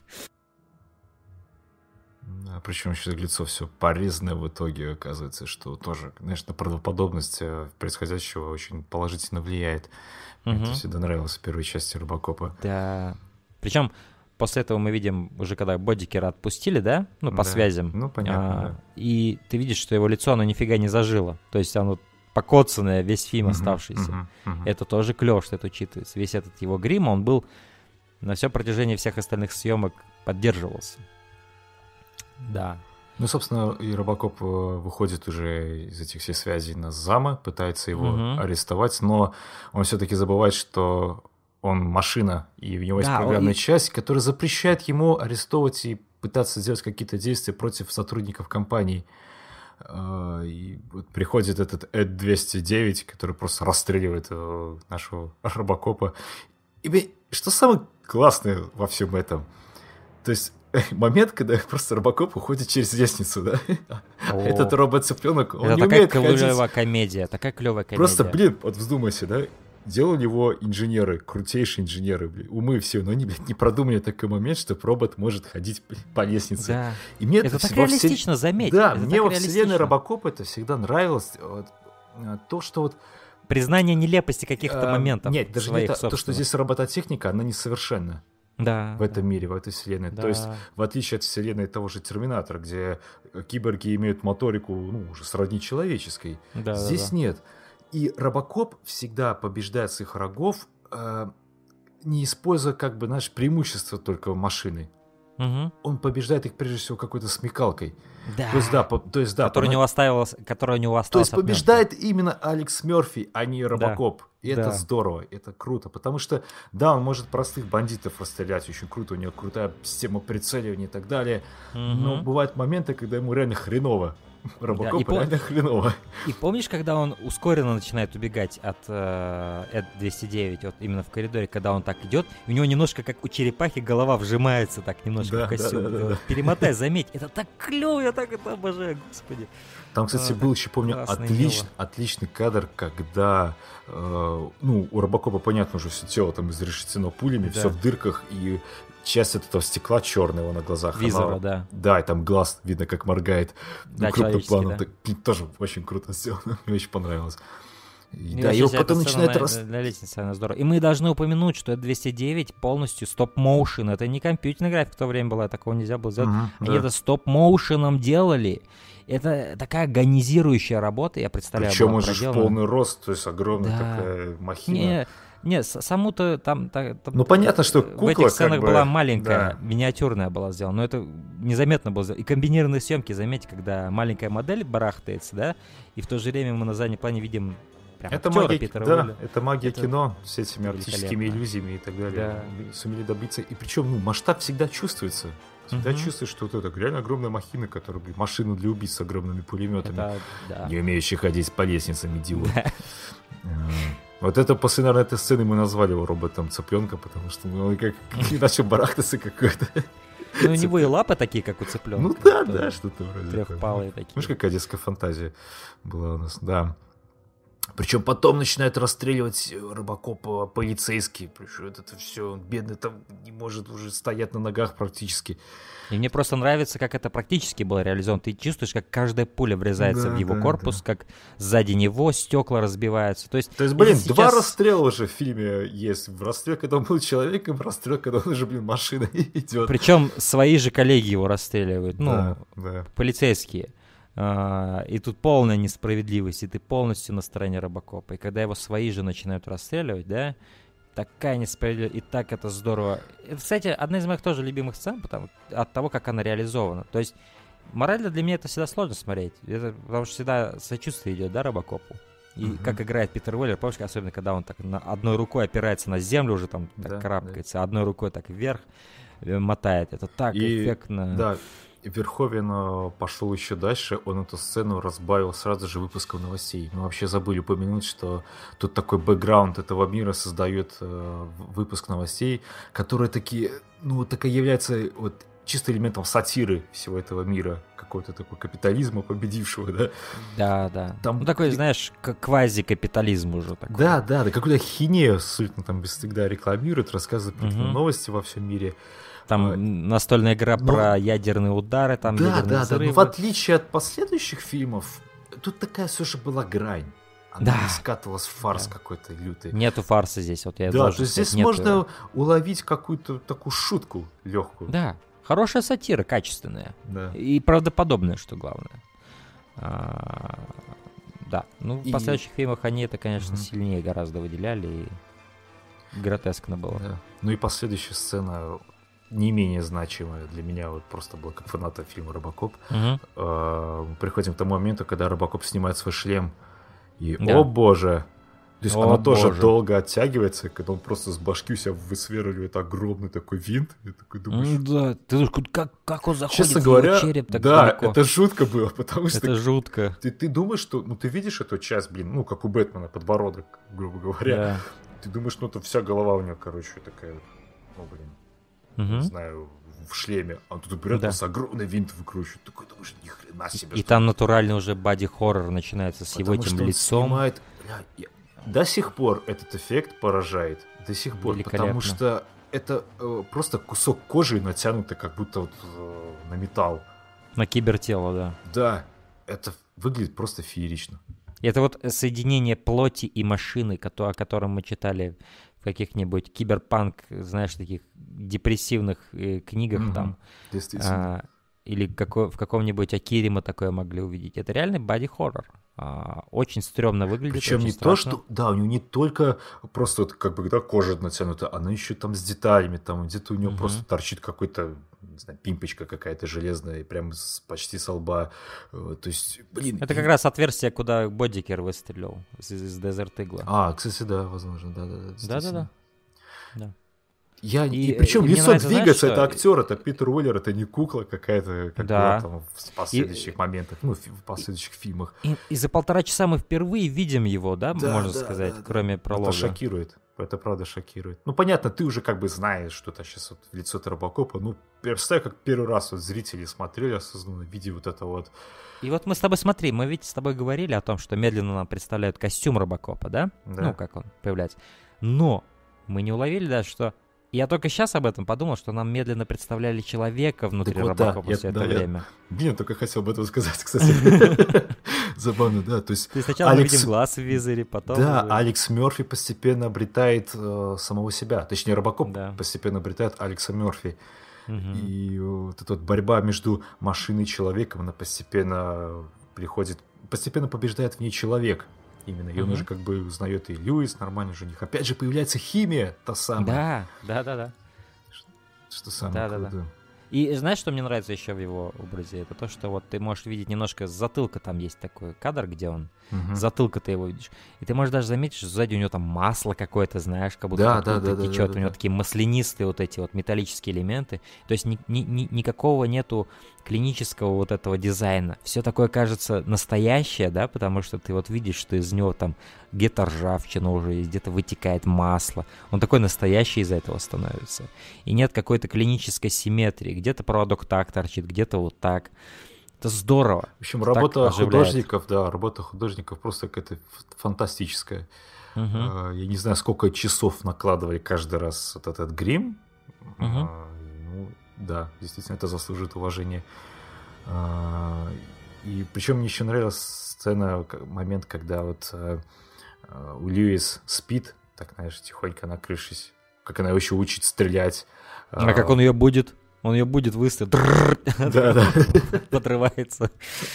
Да, причем еще лицо все порезанное в итоге, оказывается, что тоже, знаешь, на правдоподобность э, происходящего очень положительно влияет. Мне Мгм. это всегда нравилось в первой части Робокопа. Да. Причем после этого мы видим, уже когда Бодикера отпустили, да, ну, по Да. связям. Ну, понятно, А, да. И ты видишь, что его лицо, оно нифига не зажило. То есть оно покоцанное, весь фильм Мгм, оставшийся. мгм, мгм. Это тоже клево, что это учитывается. Весь этот его грим, он был на все протяжении всех остальных съемок поддерживался. Да. Ну, собственно, и Робокоп э, выходит уже из этих всех связей на зама, пытается его Мгм. арестовать, но он все-таки забывает, что он машина, и у него есть Да, программная и- часть, которая запрещает ему арестовывать и пытаться сделать какие-то действия против сотрудников компании. А, И вот приходит этот Эд двести девять, который просто расстреливает э, нашего Робокопа. И блин, что самое классное во всем этом? То есть момент, когда просто Робокоп уходит через лестницу, да? О. Этот робот-цыпленок, он Это не такая умеет ходить. клевая комедия, такая клевая комедия. Просто, блин, вот вздумайся, да? Делали его инженеры, крутейшие инженеры, блин, умы все, но они, блядь, не продумали такой момент, что робот может ходить блин, по лестнице. Да. И мне Это так во всей- реалистично, заметь. Да, это мне так во реалистично. вселенной Робокопа это всегда нравилось. Вот, а, то, что вот... Признание нелепости каких-то а, моментов. Нет, даже не своих то, то, что собственных. здесь робототехника, она несовершенна. Да. В этом мире, в этой вселенной. Да. То есть, в отличие от вселенной того же Терминатора, где киборги имеют моторику, ну, уже сродни человеческой, Да, да, здесь да. нет. И Робокоп всегда побеждает своих врагов, э, не используя, как бы, наше преимущество только машины. Мгм. Он побеждает их, прежде всего, какой-то смекалкой. Да. То есть, да, по- то есть, да, который, у по- него оставилось, который у него то остался есть от мёртвых. побеждает именно Алекс Мерфи, а не Робокоп. И это Да. здорово, это круто. Потому что, да, он может простых бандитов расстрелять, очень круто, у него крутая система прицеливания и так далее. Мгм. Но бывают моменты, когда ему реально хреново. Робокоп и по- реально хреново. И помнишь, когда он ускоренно начинает убегать от э, Эд двести девять, вот именно в коридоре, когда он так идет, у него немножко как у черепахи голова вжимается так немножко Да, в костюм. да, да, Ты да, вот да. перемотай, заметь, это так клево, я так это обожаю, господи. Там, кстати, А, был еще, помню, классно и отлич- мило. отличный кадр, когда, э, ну, у Робокопа, понятно, уже все тело там изрешетено пулями, Да. все в дырках, и часть от этого стекла черного на глазах. Визора, она- да. Да, и там глаз видно, как моргает. Да, Ну, крупным человеческий, планом. да. Так, блин, тоже очень круто сделано. Мне очень понравилось. И, И да, вообще его вся потом эта сцена начинает на, рас... на лестнице, она здорово. И мы должны упомянуть, что Эд двести девять полностью стоп-моушен. Это не компьютерная графика в то время была, такого нельзя было сделать. Мгм, Они да. это стоп-моушеном делали. Это такая агонизирующая работа, я представляю, Причем была он же в проделана. полный рост, то есть огромная Да. такая махина. Не, не, с- саму-то там... та- там, Ну, понятно, что в кукла этих сценах как бы, была маленькая, да. миниатюрная была сделана, но это незаметно было сделано. И комбинированные съемки, заметьте, когда маленькая модель барахтается, да, и в то же время мы на заднем плане видим прям Это актера магия, Питера да, Уилля. это магия Это кино с этими оптическими великолепно. иллюзиями и так далее. Да. Сумели добиться. И причем, ну, масштаб всегда чувствуется. Всегда Мгм. чувствуешь, что вот это реально огромная махина, которая, блин, машина для убийц с огромными пулеметами. Это, да. Не умеющий ходить по лестницам, идиот. А, Вот это после, наверное, этой сцены мы назвали его роботом цыпленка, потому что ну, он как начал барахтаться какой-то. Ну, у него и лапы такие, как у цыпленка. Ну да, да, что-то вроде такое. Трехпалые такие. Знаешь, какая детская фантазия была у нас, да. Причем потом начинают расстреливать Робокопа полицейские. Причем это все, он бедный там не может уже стоять на ногах практически. И мне просто нравится, как это практически было реализовано. Ты чувствуешь, как каждая пуля врезается Да, в его да, корпус, как сзади него стекла разбиваются. То есть, То есть, блин, если два сейчас- расстрела уже в фильме есть. Расстрел, когда он был человеком, расстрел, когда он уже, блин, машиной идет. Причем свои же коллеги его расстреливают, ну, Да, да. полицейские. А, и тут полная несправедливость, и ты полностью на стороне Робокопа. И когда его свои же начинают расстреливать, да, такая несправедливость, и так это здорово. Это, кстати, одна из моих тоже любимых сцен, потому, от того, как она реализована. То есть, морально для меня это всегда сложно смотреть, это, потому что всегда сочувствие идет, да, Робокопу. И Мгм. как играет Питер Уиллер, помнишь, особенно когда он так на одной рукой опирается на землю, уже там так Да, карабкается, а одной рукой так вверх э, мотает. Это так И, эффектно. Да, Верховен э, пошел еще дальше, он эту сцену разбавил сразу же выпуском новостей. Мы вообще забыли упомянуть, что тут такой бэкграунд этого мира создает э, выпуск новостей, которые такие, ну, вот такая является вот чисто элементом сатиры всего этого мира, какого-то такого капитализма победившего, да? Да, да. Там- Ну, такой, знаешь, к- квази-капитализм уже такой. Да, да, да, какую-то хинею абсолютно там без стыда рекламируют, рассказывают про Мгм. новости во всем мире. Там А, настольная игра но- про ядерные удары, там Да, ядерные да, да, взрывы. но в отличие от последующих фильмов, тут такая все же была грань. Она Да. не скатывалась в фарс Да. какой-то лютый. Нету фарса здесь, вот я Да, должен то есть сказать, здесь нету. можно уловить какую-то такую шутку легкую. Да, хорошая сатира, качественная. Да. И правдоподобная, что главное. А, да, ну в И- последующих фильмах они это, конечно, Мгм. сильнее гораздо выделяли, и гротескно было. Да. Ну и последующая сцена не менее значимая для меня, вот просто была как фаната фильма «Робокоп». Мгм. Э, Мы приходим к тому моменту, когда Робокоп снимает свой шлем, и, Да. о боже, То есть О, она тоже боже. долго оттягивается, когда он просто с башки у себя высверливает огромный такой винт. И такой думаешь... М, Да, ты думаешь, как, как он заходит Честно в его говоря, череп так да, далеко? это жутко было, потому что Это жутко. ты, ты думаешь, что... Ну, ты видишь эту часть, блин, ну, как у Бэтмена, подбородок, грубо говоря. Да. Ты думаешь, ну, это вся голова у него, короче, такая, ну, блин, Мгм. не знаю, в шлеме. А тут берет, Да. нас огромный винт выкручивает. Такой думаешь, ни хрена себе. И что там ли. натуральный уже боди-хоррор начинается с его Потому этим что он лицом. снимает- бля, я- До сих пор этот эффект поражает. До сих пор. Великолепно. Потому что это э, просто кусок кожи натянутый, как будто вот э, на металл. На кибертело, да. Да, это выглядит просто феерично. И это вот соединение плоти и машины, кото- о котором мы читали в каких-нибудь киберпанк, знаешь, таких депрессивных э, книгах Мгм. там. Действительно. А, или како- в каком-нибудь Акире мы такое могли увидеть. Это реальный боди-хоррор. А, очень стрёмно выглядит, Причем очень не страшно. то, что... Да, у него не только просто вот как бы да, кожа натянута, она еще там с деталями. Там где-то у него Мгм. просто торчит какой-то, не знаю, пимпочка какая-то железная, прям с, почти со лба. Э, То есть, блин... Это и- как раз отверстие, куда Бодикер выстрелил из, из Desert Eagle. А, кстати, да, возможно, да-да-да. Да-да-да. Да. Я, И, и, причем и мне лицо нравится, знаешь, двигается, это что- актер, это Питер Уиллер, это не кукла какая-то, как Да. была там в последующих моментах, ну, фи- в последующих фильмах. И, и за полтора часа мы впервые видим его, да, Да, можно да, сказать, да, да. кроме пролога. Это шокирует. Это правда шокирует. Ну, понятно, ты уже как бы знаешь, что это сейчас вот лицо Робокопа. Ну, представь, как первый раз вот зрители смотрели осознанно, видя вот это вот. И вот мы с тобой, смотри, мы ведь с тобой говорили о том, что медленно нам представляют костюм Робокопа, да? Да. Ну, как он появляется. Но мы не уловили, да, что... Я только сейчас об этом подумал, что нам медленно представляли человека внутри Так вот, да, Робокопа я- все да, это я- время. Блин, только хотел об этом сказать, кстати. Забавно, да. То есть То есть сначала мы Алекс- видим глаз в визоре, потом... Да, уже- Алекс Мерфи постепенно обретает э, самого себя. Точнее, Робокоп Да. постепенно обретает Алекса Мерфи. Мгм. И э, вот эта вот борьба между машиной и человеком, она постепенно приходит, постепенно побеждает в ней человек. Именно. И он Мгм. уже как бы узнает и Льюис, нормальный жених. Опять же появляется химия, та самая. Да, да, да, да. Что самое Да-да-да. крутое. И знаешь, что мне нравится еще в его образе? Это то, что вот ты можешь видеть немножко с затылка, там есть такой кадр, где он, Мгм. с затылка ты его видишь. И ты можешь даже заметить, что сзади у него там масло какое-то, знаешь, как будто Да, откуда-то да, да, да, течет. да, У него да. такие маслянистые вот эти вот металлические элементы. То есть ни- ни- ни- никакого нету клинического вот этого дизайна. Все такое кажется настоящее, да, потому что ты вот видишь, что из него там где-то ржавчина уже есть, где-то вытекает масло. Он такой настоящий из-за этого становится. И нет какой-то клинической симметрии. Где-то проводок так торчит, где-то вот так. Это здорово. В общем, Так работа оживляет. художников, да, работа художников просто какая-то ф- фантастическая. Мгм. А, Я не знаю, сколько часов накладывали каждый раз вот этот грим. Мгм. А, Ну, да, действительно, это заслуживает уважения. А, И причем мне еще нравилась сцена, к- момент, когда вот а, а, у Льюис спит, так, знаешь, тихонько накрывшись, как она его еще учит стрелять. А как он ее будет? Он ее будет выстрелить. Да, да. Подрывается.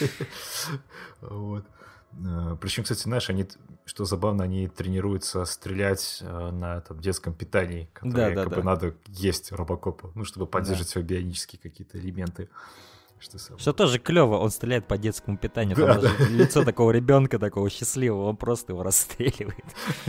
Вот. Причем, кстати, знаешь, они, что забавно, они тренируются стрелять э, на там, детском питании, которое Да, да, якобы да. надо есть Робокопу, ну, чтобы поддерживать свои бионические какие-то элементы. Что, самое- Что тоже клево, он стреляет по детскому питанию. Там Да, даже лицо такого ребенка, такого счастливого, он просто его расстреливает.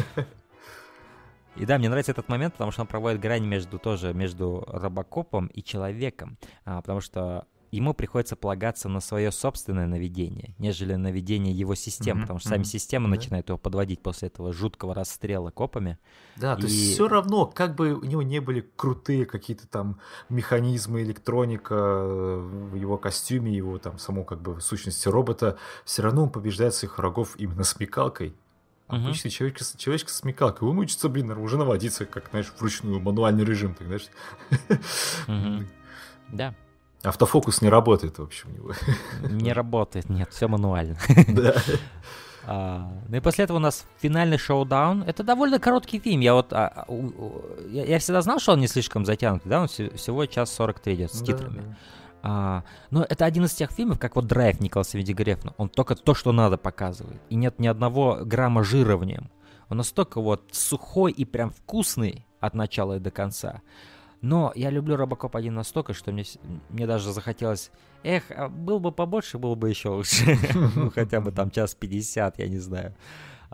И да, мне нравится этот момент, потому что он проводит грань между тоже между Робокопом и человеком, а, потому что ему приходится полагаться на свое собственное наведение, нежели на наведение его систем, Мгм, потому что сами мгм. системы Да. начинают его подводить после этого жуткого расстрела копами. Да, то И- есть все равно, как бы у него не были крутые какие-то там механизмы, электроника э, в его костюме, его там само как бы в сущности робота, все равно он побеждает своих врагов именно смекалкой. Мгм. Обычный человек, с- человечек с смекалкой, он учится, блин, уже наводиться, как, знаешь, вручную, мануальный режим, так, знаешь. Мгм. Да, Автофокус не работает, в общем, у него. не работает, нет, все мануально. Да. А, ну и после этого у нас финальный шоу-даун. Это довольно короткий фильм. Я вот а, а, у- у- я, я всегда знал, что он не слишком затянутый, да, он все- всего час сорок три идет с Да, титрами. да. А, но это один из тех фильмов, как вот «Драйв» Николаса Винди Грефна. Он только то, что надо, показывает. И нет ни одного грамма жира в нем. Он настолько вот сухой и прям вкусный от начала и до конца. Но я люблю «Робокоп один» настолько, что мне, с- мне даже захотелось... Эх, а был бы побольше, было бы еще лучше. Ну, хотя бы там час пятьдесят, я не знаю.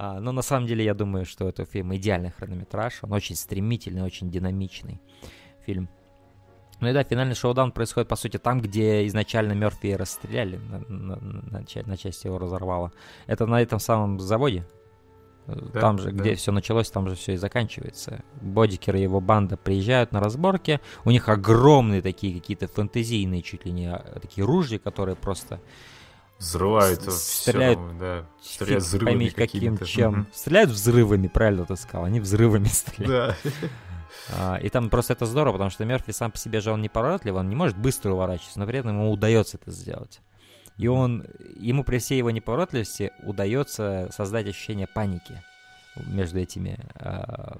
А, но на самом деле я думаю, что это фильм идеальный хронометраж. Он очень стремительный, очень динамичный фильм. Ну и да, финальный шоу-даун происходит, по сути, там, где изначально Мерфи расстреляли, на, на, на, на части его разорвало. Это на этом самом заводе. Да, там же, да. Где все началось, там же все и заканчивается. Бодикер и его банда приезжают на разборки. У них огромные такие какие-то фэнтезийные, чуть ли не такие ружья, которые просто... Взрывают, стреляют, все, да, стреляют взрывами поймите, каким чем. Mm-hmm. Стреляют взрывами, правильно ты сказал, они взрывами стреляют. Да. А, и там просто это здорово, потому что Мерфи сам по себе же он не поворотливый, он не может быстро уворачиваться, но при этом ему удается это сделать. И он, ему при всей его неповоротливости удается создать ощущение паники между этими а,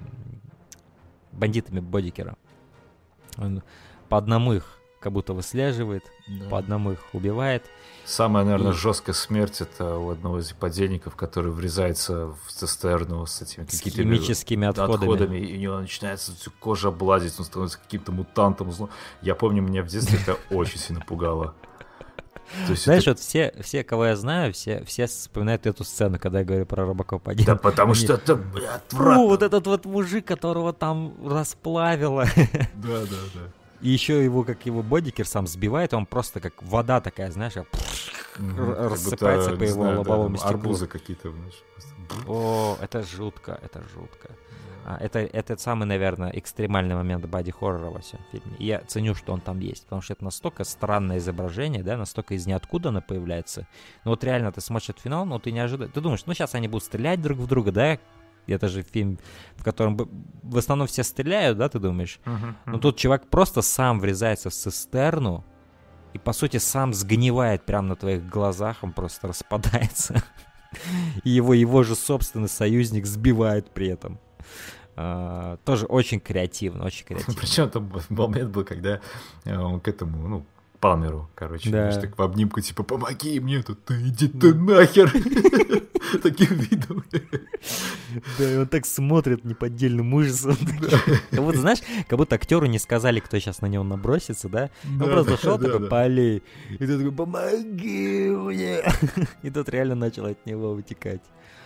бандитами Бодикера. Он по одному их как будто выслеживает, да. По одному их убивает. Самая, наверное, и... жесткая смерть — это у одного из подельников, который врезается в цистерну с этими с химическими отходами. отходами, и у него начинается кожа облазить, он становится каким-то мутантом. Я помню, меня в детстве это очень сильно пугало. Знаешь, это... вот все, все, кого я знаю, все, все вспоминают эту сцену, когда я говорю про Робокоп один. Да потому Они... что это отвратно. Фу, вот этот вот мужик, которого там расплавило. Да, да, да. И еще его, как его Бодикер сам сбивает, он просто как вода такая, знаешь, mm-hmm. рассыпается будто, по его знаю, лобовому да, стеклу. Арбузы какие-то, знаешь. О, это жутко, это жутко. А, это, это самый, наверное, экстремальный момент боди-хоррора во всем фильме. И я ценю, что он там есть, потому что это настолько странное изображение, да, настолько из ниоткуда оно появляется. Ну вот реально ты смотришь этот финал, но ты не ожидаешь. Ты думаешь, ну сейчас они будут стрелять друг в друга, да? Это же фильм, в котором в основном все стреляют, да, ты думаешь? Uh-huh, uh-huh. Но тут чувак просто сам врезается в цистерну и, по сути, сам сгнивает прямо на твоих глазах, он просто распадается. И его, его же собственный союзник сбивает при этом. Uh, тоже очень креативно, очень креативно. Причем там момент был, когда он к этому, ну, Палмеру, короче, да. Знаешь, так в обнимку, типа, помоги мне тут, да иди ты нахер, таким видом. Да, и он так смотрит неподдельным ужасом. Вот, знаешь, как будто актеру не сказали, кто сейчас на него набросится, да? Он просто шел такой по аллее, и ты такой, помоги мне. И тот реально начал от него вытекать.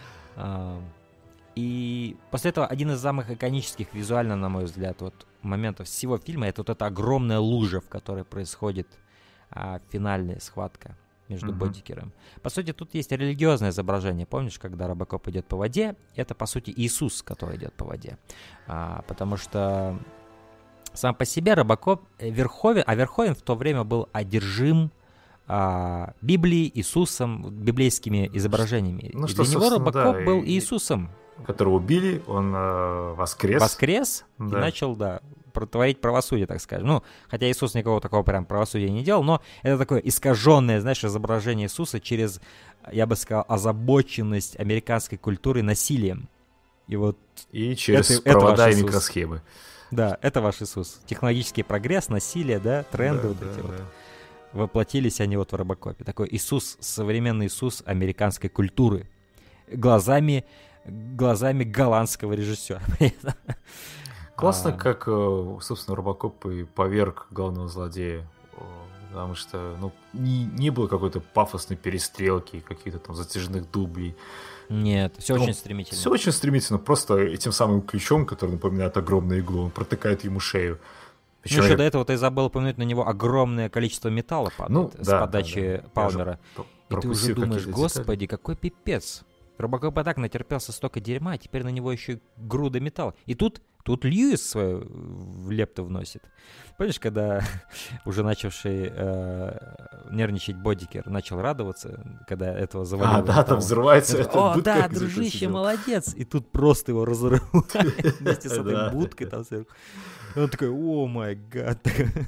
И после этого один из самых иконических визуально, на мой взгляд, вот моментов всего фильма — это вот эта огромная лужа, в которой происходит а, финальная схватка между uh-huh. Бодикером. По сути, тут есть религиозное изображение. Помнишь, когда Робокоп идет по воде? Это, по сути, Иисус, который идет по воде. А, потому что сам по себе Робокоп Верховен, а Верховен в то время был одержим а, Библией, Иисусом, библейскими изображениями. Ну, и что, для него Робокоп да, был и... Иисусом. Которого убили, он э, воскрес. Воскрес да. и начал, да, творить правосудие, так скажем. Ну, хотя Иисус никакого такого прям правосудия не делал, но это такое искаженное, знаешь, изображение Иисуса через, я бы сказал, озабоченность американской культуры насилием. И вот и через это, провода это и микросхемы. Да, это ваш Иисус. Технологический прогресс, насилие, да, тренды да, вот да, эти да. вот. Воплотились они вот в Робокопе. Такой Иисус, современный Иисус американской культуры. Глазами... глазами голландского режиссера. Классно, а... как, собственно, Робокоп и поверг главного злодея. Потому что, ну, не, не было какой-то пафосной перестрелки, каких-то там затяжных дублей. Нет, все ну, очень стремительно. Все очень стремительно. Просто этим самым ключом, который напоминает огромную иглу, он протыкает ему шею. Причем... Ну, еще до этого ты забыл упомянуть, на него огромное количество металла падает ну, с да, подачи да, да. Палмера. И ты уже думаешь, господи, детали. Какой пипец. Робокоп и так натерпелся столько дерьма, а теперь на него еще и груда металла. И тут, тут Льюис свою в лепту вносит. Помнишь, когда уже начавший э, нервничать Бодикер начал радоваться, когда этого завалило? А, да, там взрывается эта будка. О, да, дружище, молодец! И тут просто его разрывают вместе с этой будкой там сверху. И он такой, о май гад.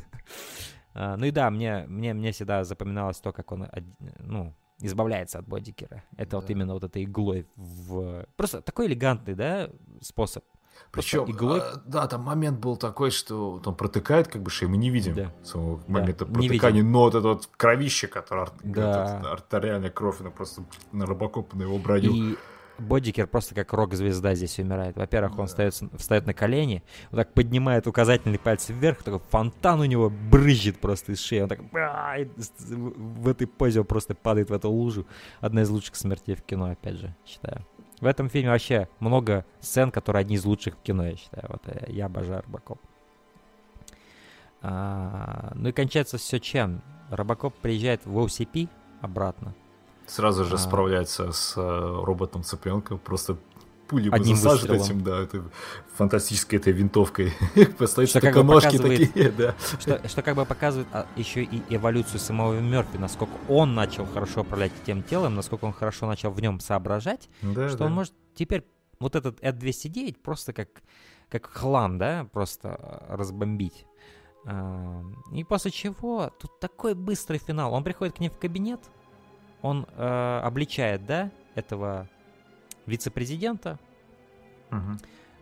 Ну и да, мне, мне, мне всегда запоминалось то, как он, ну, избавляется от Бодикера. Это да. вот именно вот этой иглой в... Просто такой элегантный, да, способ. Причем, иглой... а, да, там момент был такой, что вот он протыкает как бы шею, мы не видим да. самого да. момента протыкания, но вот это вот кровище, которое да. артериальная кровь, она просто на Робокопа, на его броню. И Бодикер просто как рок-звезда здесь умирает. Во-первых, он да. встает, встает на колени, вот так поднимает указательный палец вверх, такой фонтан у него брызжет просто из шеи. Он так в этой позе он просто падает в эту лужу. Одна из лучших смертей в кино, опять же, считаю. В этом фильме вообще много сцен, которые одни из лучших в кино, я считаю. Вот я обожаю Робокоп. А, ну и кончается все чем? Робокоп приезжает в о си пи обратно. Сразу же а... справляется с uh, роботом-цыпленком, просто пулей одним засажет выстрелом. этим, да, это, фантастической этой винтовкой. Поставить что только ножки такие, да. Что, что как бы показывает а, еще и эволюцию самого Мерфи, насколько он начал хорошо управлять тем телом, насколько он хорошо начал в нем соображать, да, что да. он может теперь вот этот Эд двести девять просто как, как хлам, да, просто разбомбить. А, и после чего тут такой быстрый финал. Он приходит к ней в кабинет, он э, обличает, да, этого вице-президента, Угу.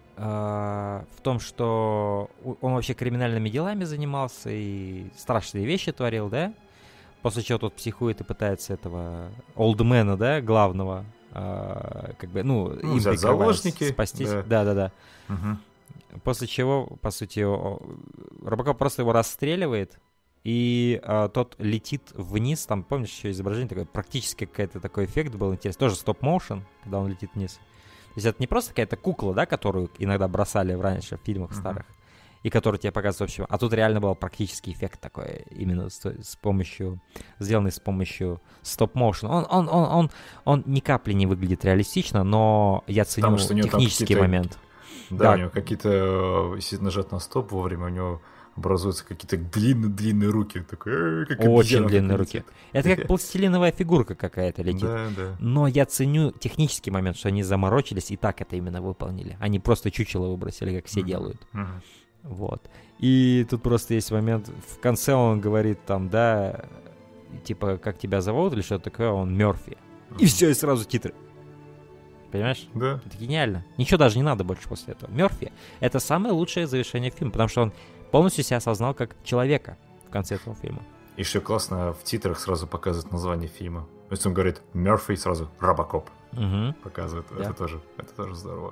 э, в том, что он вообще криминальными делами занимался и страшные вещи творил, да? После чего тот психует и пытается этого олдмена, да, главного, э, как бы, ну, ну им взять заложники, спастись. Да. Да-да-да. Угу. После чего, по сути, Робокоп просто его расстреливает, и а, тот летит вниз, там, помнишь, еще изображение такое, практически какой-то такой эффект был интересный, тоже стоп-моушен, когда он летит вниз. То есть это не просто какая-то кукла, да, которую иногда бросали раньше в фильмах uh-huh. старых, и которую тебе показывают в общем, а тут реально был практический эффект такой, именно с, с помощью, сделанный с помощью стоп-моушена. Он, он, он, он, он ни капли не выглядит реалистично, но я ценю технический момент. Да, да, у него какие-то, если нажать на стоп вовремя, у него образуются какие-то длинные-длинные руки. Такой, как очень длинные руки. Это как пластилиновая фигурка какая-то летит. Да, да. Но я ценю технический момент, что они заморочились и так это именно выполнили. Они просто чучело выбросили, как все mm-hmm. делают. Mm-hmm. Вот. И тут просто есть момент, в конце он говорит там, да, типа, как тебя зовут или что-то такое, он Мерфи. Mm-hmm. И все, и сразу титры. Понимаешь? Да. Это гениально. Ничего даже не надо больше после этого. Мерфи — это самое лучшее завершение фильма, потому что он полностью себя осознал как человека в конце этого фильма. И что классно, в титрах сразу показывает название фильма. То есть он говорит Мерфи, сразу Робокоп. Угу. Показывает. Да. Это тоже, это тоже здорово.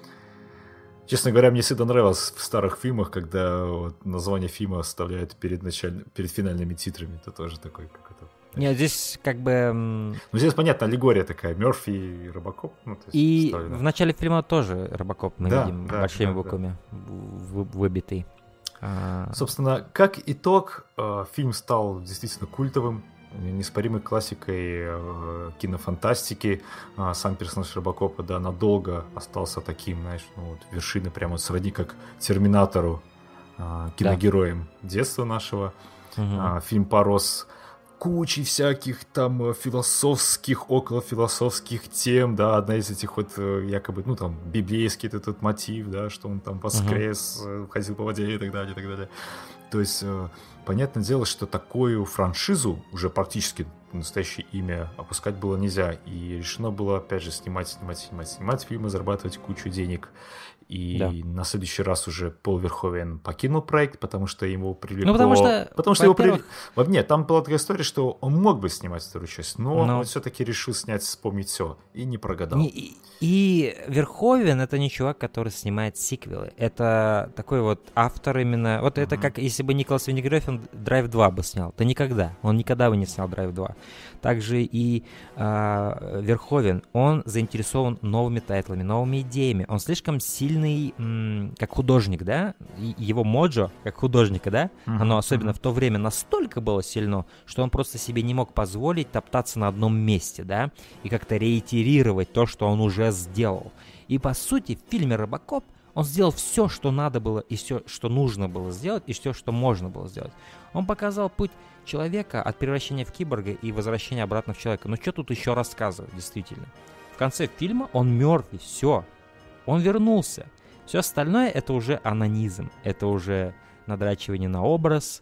Честно говоря, мне всегда нравилось в старых фильмах, когда вот название фильма оставляют перед, началь... перед финальными титрами. Это тоже такой какой-то... Нет, здесь как бы... Ну, здесь, понятно, аллегория такая. Мерфи и Робокоп. Ну, то есть и вставлено. В начале фильма тоже Робокоп мы да, видим да, большими да, буквами да. выбитый. А... Собственно, как итог, фильм стал действительно культовым, неоспоримой классикой кинофантастики. Сам персонаж Робокопа, да, надолго остался таким, знаешь, ну, вот, вершиной прямо сродни как Терминатору, киногероем да. детства нашего. Угу. Фильм порос кучей всяких там философских, околофилософских тем, да, одна из этих вот якобы, ну там, библейский этот мотив, да, что он там воскрес, uh-huh. ходил по воде и так далее, и так далее. То есть, понятное дело, что такую франшизу, уже практически настоящее имя, опускать было нельзя, и решено было, опять же, снимать, снимать, снимать, снимать фильмы, зарабатывать кучу денег. И да. на следующий раз уже Пол Верховен покинул проект, потому что его привлекло... Ну, потому что, потому что его привлекло... Нет, там была такая история, что он мог бы снимать вторую часть, но, но... он все-таки решил снять «Вспомнить все» и не прогадал. Не, и, и Верховен — это не чувак, который снимает сиквелы. Это такой вот автор именно... Вот uh-huh. это как если бы Николас Виндинг Рёфен «Драйв два» бы снял. То никогда. Он никогда бы не снял «Драйв два». Также и э, Верховен, он заинтересован новыми тайтлами, новыми идеями. Он слишком сильный как художник, да, его моджо как художника, да, uh-huh, оно особенно uh-huh. в то время настолько было сильно, что он просто себе не мог позволить топтаться на одном месте, да, и как-то реитерировать то, что он уже сделал. И по сути в фильме «Робокоп» он сделал все, что надо было, и все, что нужно было сделать, и все, что можно было сделать. Он показал путь человека от превращения в киборга и возвращения обратно в человека. Ну что тут еще рассказывать, действительно? В конце фильма он мертвый, все. Он вернулся. Все остальное — это уже анонизм. Это уже надрачивание на образ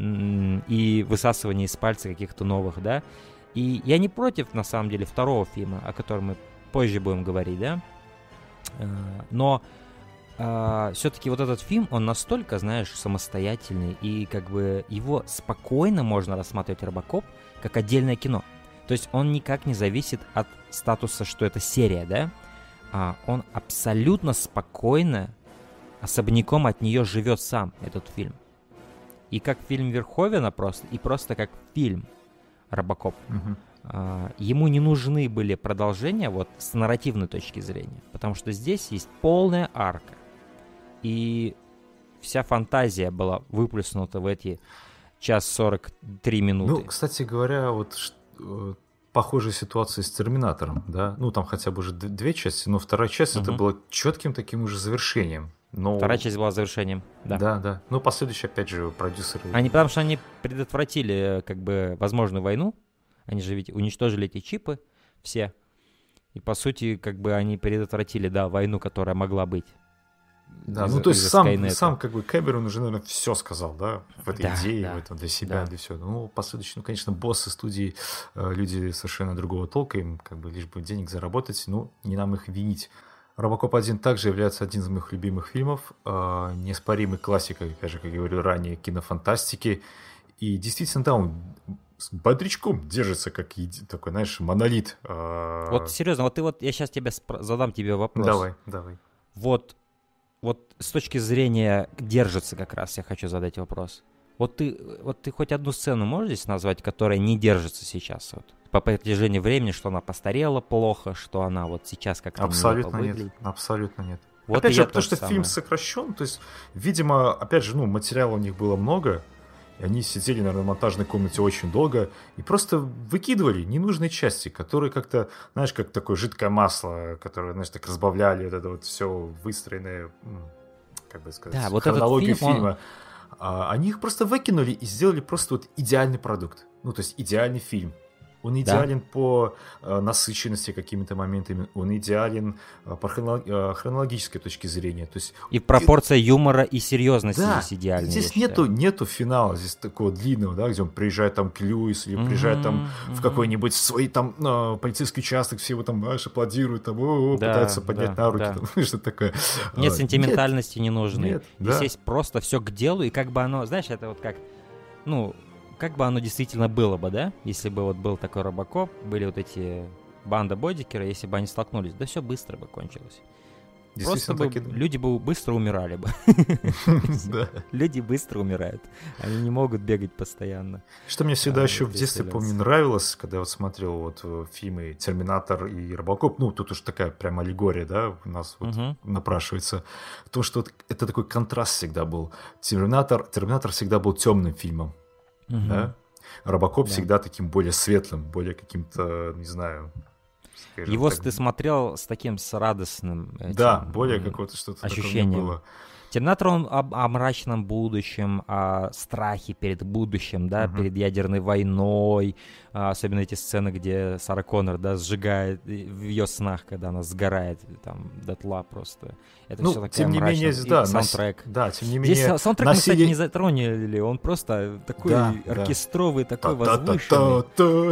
и высасывание из пальца каких-то новых, да. И я не против, на самом деле, второго фильма, о котором мы позже будем говорить, да. Но все-таки вот этот фильм, он настолько, знаешь, самостоятельный, и как бы его спокойно можно рассматривать «Робокоп» как отдельное кино. То есть он никак не зависит от статуса, что это серия, да. А он абсолютно спокойно, особняком от нее живет сам, этот фильм. И как фильм Верховена просто, и просто как фильм «Робокоп». Угу. ему не нужны были продолжения вот с нарративной точки зрения, потому что здесь есть полная арка. И вся фантазия была выплеснута в эти час сорок три минуты. Ну, кстати говоря, вот похожая ситуация с «Терминатором», да? Ну, там хотя бы уже две части, но вторая часть угу. это было четким таким уже завершением. Но... Вторая часть была завершением, да. Да, да. Ну, последующие, опять же, продюсеры... Они, потому что они предотвратили, как бы, возможную войну. Они же ведь уничтожили эти чипы все. И, по сути, как бы они предотвратили, да, войну, которая могла быть. Да, из, ну, то есть сам, сам, как бы, Кэмерон уже, наверное, все сказал, да, в этой да, идее, да, в этом для себя, да. для всего. Ну, последующие, ну, конечно, боссы студии, люди совершенно другого толка, им, как бы, лишь бы денег заработать, ну, не нам их винить. «Робокоп один» также является одним из моих любимых фильмов, э, неоспоримый классикой, опять же, как я говорил ранее, кинофантастики. И действительно, да, он с бодрячком держится, как еди, такой, знаешь, монолит. Э... Вот серьезно, вот ты вот, я сейчас тебе спро- задам тебе вопрос. Давай, давай. Вот, вот с точки зрения держится как раз, я хочу задать вопрос. Вот ты, вот ты хоть одну сцену можешь здесь назвать, которая не держится сейчас? Вот, по протяжению времени, что она постарела плохо, что она вот сейчас как-то абсолютно не нет, абсолютно нет. Вот опять же, потому что самое. Фильм сокращен, то есть, видимо, опять же, ну, материала у них было много, и они сидели, наверное, в монтажной комнате очень долго и просто выкидывали ненужные части, которые как-то, знаешь, как такое жидкое масло, которое, знаешь, так разбавляли, вот это вот все выстроенное, как бы сказать, да, вот хронологию фильм, фильма. Он... Они их просто выкинули и сделали просто вот идеальный продукт. Ну, то есть идеальный фильм. Он идеален да. по э, насыщенности какими-то моментами, он идеален э, по хронолог, э, хронологической точке зрения. То есть, и пропорция и... юмора и серьезности да, здесь идеальная. Здесь нету, нету финала, здесь такого длинного, да, где он приезжает там к Льюису, или mm-hmm, приезжает там mm-hmm. в какой-нибудь свой там э, полицейский участок, все его там, знаешь, аплодируют, там, о, да, пытаются поднять да, на руки, да. там, что такое. Нет сентиментальности не нужны. Нет, здесь да. есть просто все к делу, и как бы оно, знаешь, это вот как, ну... Как бы оно действительно было бы, да? Если бы вот был такой Робокоп, были вот эти банда бодикера, если бы они столкнулись, да все быстро бы кончилось. Просто бы люди бы быстро умирали бы. Люди быстро умирают. Они не могут бегать постоянно. Что мне всегда еще в детстве, помню, нравилось, когда я вот смотрел вот фильмы «Терминатор» и «Робокоп», ну, тут уж такая прям аллегория, да, у нас вот напрашивается. То, что это такой контраст всегда был. «Терминатор» всегда был темным фильмом. Uh-huh. Да? Робокоп да. всегда таким более светлым, более каким-то, не знаю... Его так... ты смотрел с таким, с радостным этим, да, более какое-то что-то ощущением. Такое было. Терминатор, он о, о мрачном будущем, о страхе перед будущим, да, uh-huh. перед ядерной войной, особенно эти сцены, где Сара Коннор, да, сжигает в ее снах, когда она сгорает там дотла просто. Это ну, все такая тем не мрачная. менее, да, саундтрек. Да, тем не менее. Здесь саундтрек насилие... мы, кстати, не затронули, он просто такой да, оркестровый, да. такой возвышенный.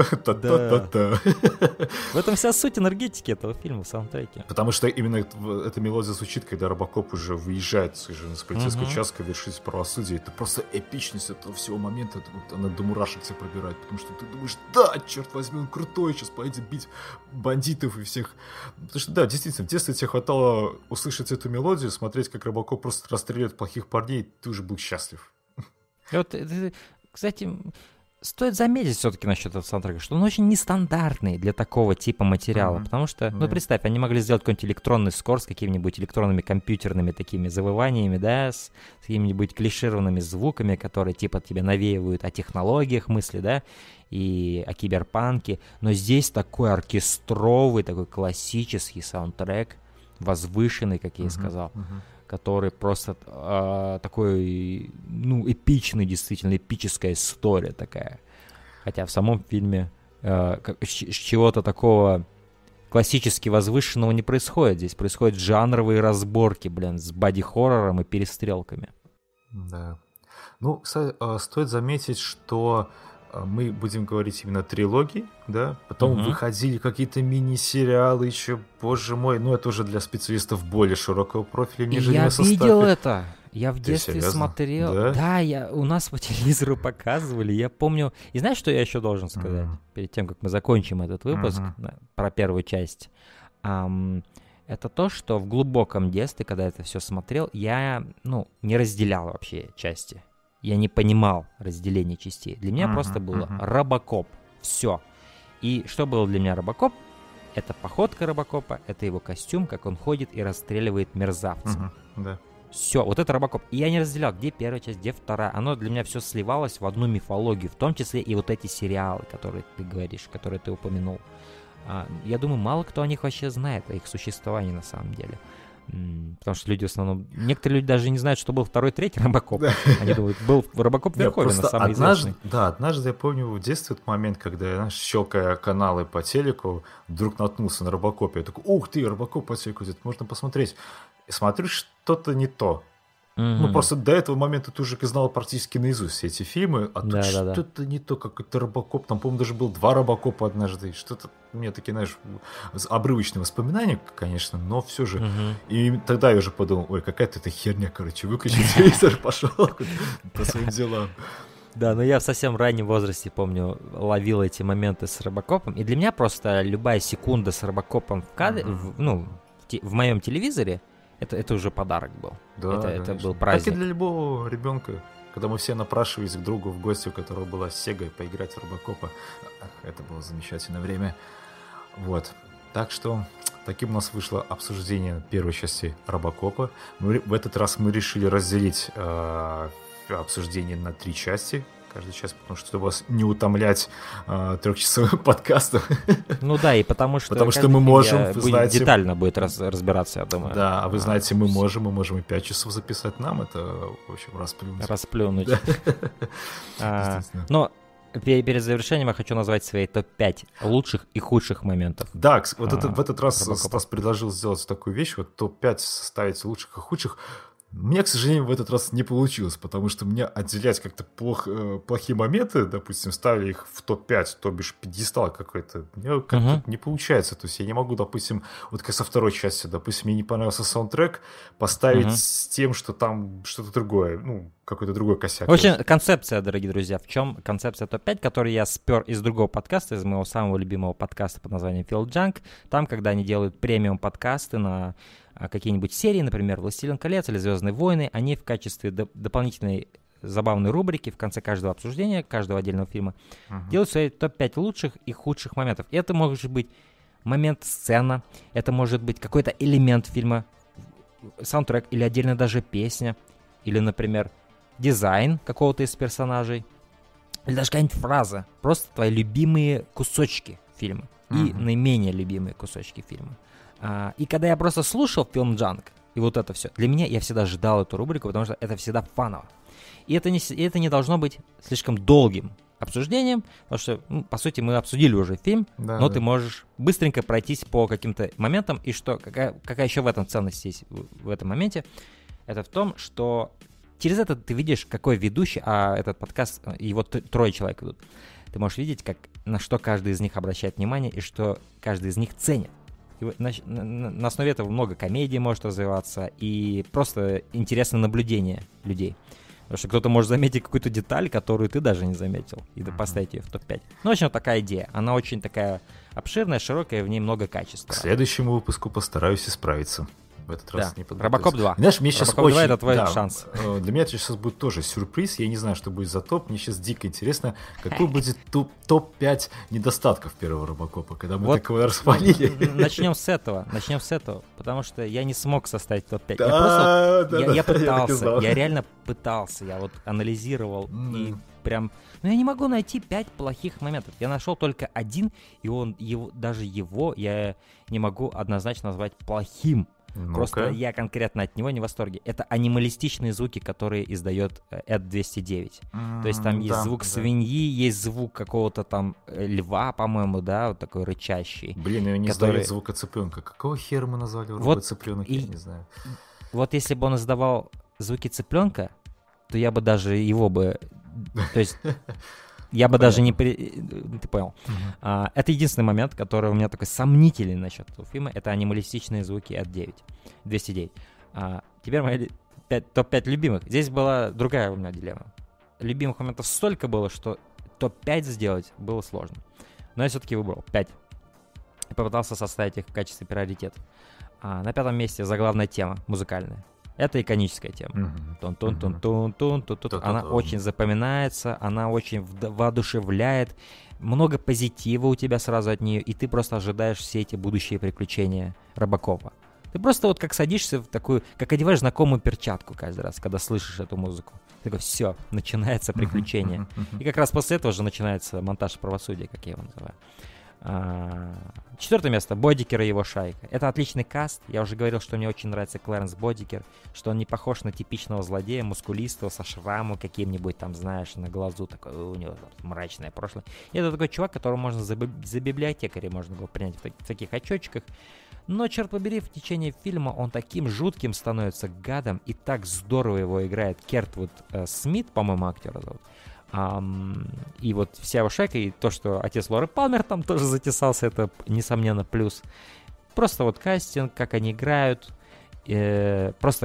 Да. В этом вся суть энергетики этого фильма в саундтреке. Потому что именно эта мелодия звучит, когда Робокоп уже выезжает с полицейского uh-huh. участка, вершить правосудие. Это просто эпичность этого всего момента. Это, вот, она до мурашек тебя пробирает, потому что ты думаешь, да, черт возьми, он крутой, сейчас поедет бить бандитов и всех. Потому что, да, действительно, в детстве тебе хватало услышать эту мелодию, смотреть, как Робокоп просто расстреливает плохих парней, ты уже был счастлив. И вот, кстати, стоит заметить все-таки насчет этого саундтрека, что он очень нестандартный для такого типа материала, mm-hmm. потому что, ну, mm-hmm. представь, они могли сделать какой-нибудь электронный скор с какими-нибудь электронными компьютерными такими завываниями, да, с, с какими-нибудь клишированными звуками, которые типа тебе навеивают о технологиях мысли, да, и о киберпанке, но здесь такой оркестровый, такой классический саундтрек, возвышенный, как я и сказал, mm-hmm. который просто э, такой, ну, эпичный, действительно, эпическая история такая. Хотя в самом фильме э, как, с, с чего-то такого классически возвышенного не происходит. Здесь происходят жанровые разборки, блин, с боди-хоррором и перестрелками. Да. Ну, кстати, стоит заметить, что мы будем говорить именно о трилогии, да, потом uh-huh. выходили какие-то мини-сериалы еще, боже мой, ну это уже для специалистов более широкого профиля, нежели я на составе. Я видел это, я в Ты детстве серьезно? смотрел, да, да я, у нас по телевизору показывали, я помню, и знаешь, что я еще должен сказать, uh-huh. перед тем, как мы закончим этот выпуск, uh-huh. да, про первую часть, um, это то, что в глубоком детстве, когда это все смотрел, я, ну, не разделял вообще части. Я не понимал разделение частей. Для меня uh-huh, просто было uh-huh. Робокоп. Все. И что было для меня Робокоп? Это походка Робокопа, это его костюм, как он ходит и расстреливает мерзавцев. Угу, да. Все, вот это Робокоп. И я не разделял, где первая часть, где вторая. Оно для меня все сливалось в одну мифологию, в том числе и вот эти сериалы, которые ты говоришь, которые ты упомянул. А, я думаю, мало кто о них вообще знает, о их существовании на самом деле. М-м, потому что люди в основном... Некоторые люди даже не знают, что был второй, третий Робокоп. Они думают, был Робокоп Верховена, самый известный. Да, однажды я помню в детстве тот момент, когда я, знаешь, щелкая каналы по телеку, вдруг наткнулся на Робокопе. Я такой, ух ты, Робокоп по телеку идет, можно посмотреть. И смотрю, что-то не то. Mm-hmm. Ну, просто до этого момента ты уже знал практически наизусть все эти фильмы, а тут да, что-то да, да. не то, какой-то Робокоп. Там, по-моему, даже был два Робокопа однажды. Что-то у меня такие, знаешь, обрывочные воспоминания, конечно, но все же. Mm-hmm. И тогда я уже подумал, ой, какая-то эта херня, короче, выключи телевизор, пошел по своим делам. Да, но я в совсем раннем возрасте, помню, ловил эти моменты с Робокопом. И для меня просто любая секунда с Робокопом в кадре, mm-hmm. в, ну, в, те, в моем телевизоре, Это, это уже подарок был. Да, это, это был праздник. Так и для любого ребенка. Когда мы все напрашивались к другу в гости, у которого была Сега, поиграть в Робокопа. Это было замечательное время. Вот. Так что таким у нас вышло обсуждение первой части Робокопа. Мы, в этот раз мы решили разделить э, обсуждение на три части. Каждый час, потому что чтобы вас не утомлять э, трехчасовым подкастом. Ну да, и потому что, потому что мы можем, будет, знаете, детально будет раз, разбираться, я думаю. Да, а вы знаете, мы можем, мы можем и пять часов записать, нам это, в общем, расплюнуть. Расплюнуть. Но перед завершением я хочу назвать свои топ пять лучших и худших моментов. Да, вот в этот раз Стас предложил сделать такую вещь, вот топ пять составить лучших и худших. Мне, к сожалению, в этот раз не получилось, потому что мне отделять как-то плох, э, плохие моменты, допустим, ставили их в топ пять, то бишь пьедестал какой-то, мне как-то uh-huh. не получается. То есть я не могу, допустим, вот как со второй части, допустим, мне не понравился саундтрек, поставить uh-huh. с тем, что там что-то другое, ну, какой-то другой косяк. В общем, концепция, дорогие друзья, в чем концепция топ пять, который я спер из другого подкаста, из моего самого любимого подкаста под названием Field Junk. Там, когда они делают премиум подкасты на какие-нибудь серии, например, «Властелин колец» или «Звездные войны», они в качестве доп- дополнительной забавной рубрики в конце каждого обсуждения, каждого отдельного фильма uh-huh. делают свои топ пять лучших и худших моментов. И это может быть момент, сцена, это может быть какой-то элемент фильма, саундтрек или отдельно даже песня, или, например, дизайн какого-то из персонажей, или даже какая-нибудь фраза. Просто твои любимые кусочки фильма uh-huh. и наименее любимые кусочки фильма. Uh, и когда я просто слушал Film Junk и вот это все, для меня я всегда ждал эту рубрику, потому что это всегда фаново. И это не, и это не должно быть слишком долгим обсуждением, потому что, ну, по сути, мы обсудили уже фильм, да, но да. ты можешь быстренько пройтись по каким-то моментам. И что, какая, какая еще в этом ценность есть в, в этом моменте, это в том, что через это ты видишь, какой ведущий, а этот подкаст, его т- трое человек идут, ты можешь видеть, как, на что каждый из них обращает внимание и что каждый из них ценит. И на, на, на основе этого много комедий может развиваться и просто интересное наблюдение людей. Потому что кто-то может заметить какую-то деталь, которую ты даже не заметил, и mm-hmm. поставить ее в топ пять. Ну, в общем, такая идея. Она очень такая обширная, широкая, в ней много качества. К следующему выпуску постараюсь исправиться. В этот раз да. не подготовился. Робокоп два. Знаешь, мне сейчас Робокоп очень... два — это твой да, шанс. Для меня это сейчас будет тоже сюрприз. Я не знаю, что будет за топ. Мне сейчас дико интересно, какой будет топ пять недостатков первого Робокопа, когда мы вот такого распалили. Начнем с этого. Начнем с этого. Потому что я не смог составить топ пять. Да, я просто... да, я, да, я пытался. Я, я реально пытался. Я вот анализировал mm. и прям... Но я не могу найти пять плохих моментов. Я нашел только один, и он его, даже его я не могу однозначно назвать плохим. Ну-ка. Просто я конкретно от него не в восторге. Это анималистичные звуки, которые издает Эд двести девять. Mm, То есть там да, есть звук да. свиньи, есть звук какого-то там льва, по-моему, да, вот такой рычащий. Блин, его не который... издает звука цыпленка. Какого хера мы назвали вот цыпленок, и... я не знаю. Вот если бы он издавал звуки цыпленка, то я бы даже его бы... То есть... Я бы даже не... Ты понял. Uh-huh. А, это единственный момент, который у меня такой сомнительный насчет этого фильма. Это анималистичные звуки от девять. двести девять. А, теперь мои топ пять любимых. Здесь была другая у меня дилемма. Любимых моментов столько было, что топ пять сделать было сложно. Но я все-таки выбрал пять. И попытался составить их в качестве приоритетов. А, на пятом месте заглавная тема музыкальная. Это иконическая тема. Тун-тун-тун-тун-тун-тун-тун. Она очень запоминается, она очень воодушевляет. много позитива у тебя сразу от нее, и ты просто ожидаешь все эти будущие приключения Робокопа. Ты просто вот как садишься в такую, как одеваешь знакомую перчатку каждый раз, когда слышишь эту музыку. Ты такой, все, начинается приключение. И как раз после этого же начинается монтаж правосудия, как я его называю. А, четвертое место. Бодикер и его шайка. Это отличный каст. Я уже говорил, что мне очень нравится Клэренс Бодикер, что он не похож на типичного злодея, мускулистого, со шрамом каким-нибудь там, знаешь, на глазу. Такой, у него мрачное прошлое. И это такой чувак, которого можно за, биб- за библиотекаря можно было принять в, так- в таких очочках. Но, черт побери, в течение фильма он таким жутким становится гадом, и так здорово его играет Кертвуд э, Смит, по-моему, актера зовут. Um, и вот вся его шайка, и то, что отец Лоры Палмер там тоже затесался, это, несомненно, плюс. Просто вот кастинг, как они играют, э, просто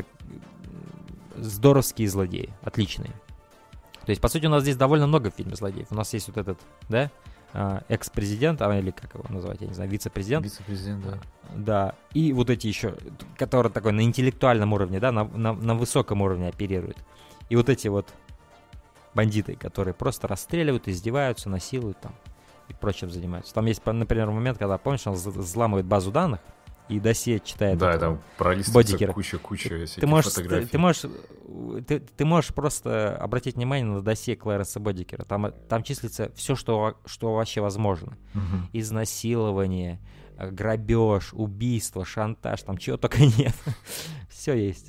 здоровские злодеи, отличные. То есть, по сути, у нас здесь довольно много в фильме злодеев. У нас есть вот этот, да, э, экс-президент, а, или как его называть, я не знаю, вице-президент. Вице-президент, да. Да, и вот эти еще, которые такой на интеллектуальном уровне, да, на, на, на высоком уровне оперируют. И вот эти вот бандиты, которые просто расстреливают, издеваются, насилуют там и прочим занимаются. Там есть, например, момент, когда, помнишь, он взламывает базу данных и досье читает. Да, там пролистывается куча-куча всяких ты можешь, фотографий. Ты, ты, можешь, ты, ты можешь просто обратить внимание на досье Клэренса Бодикера. Там, там числится все, что, что вообще возможно. Угу. Изнасилование, грабеж, убийство, шантаж, там чего только нет. Все есть.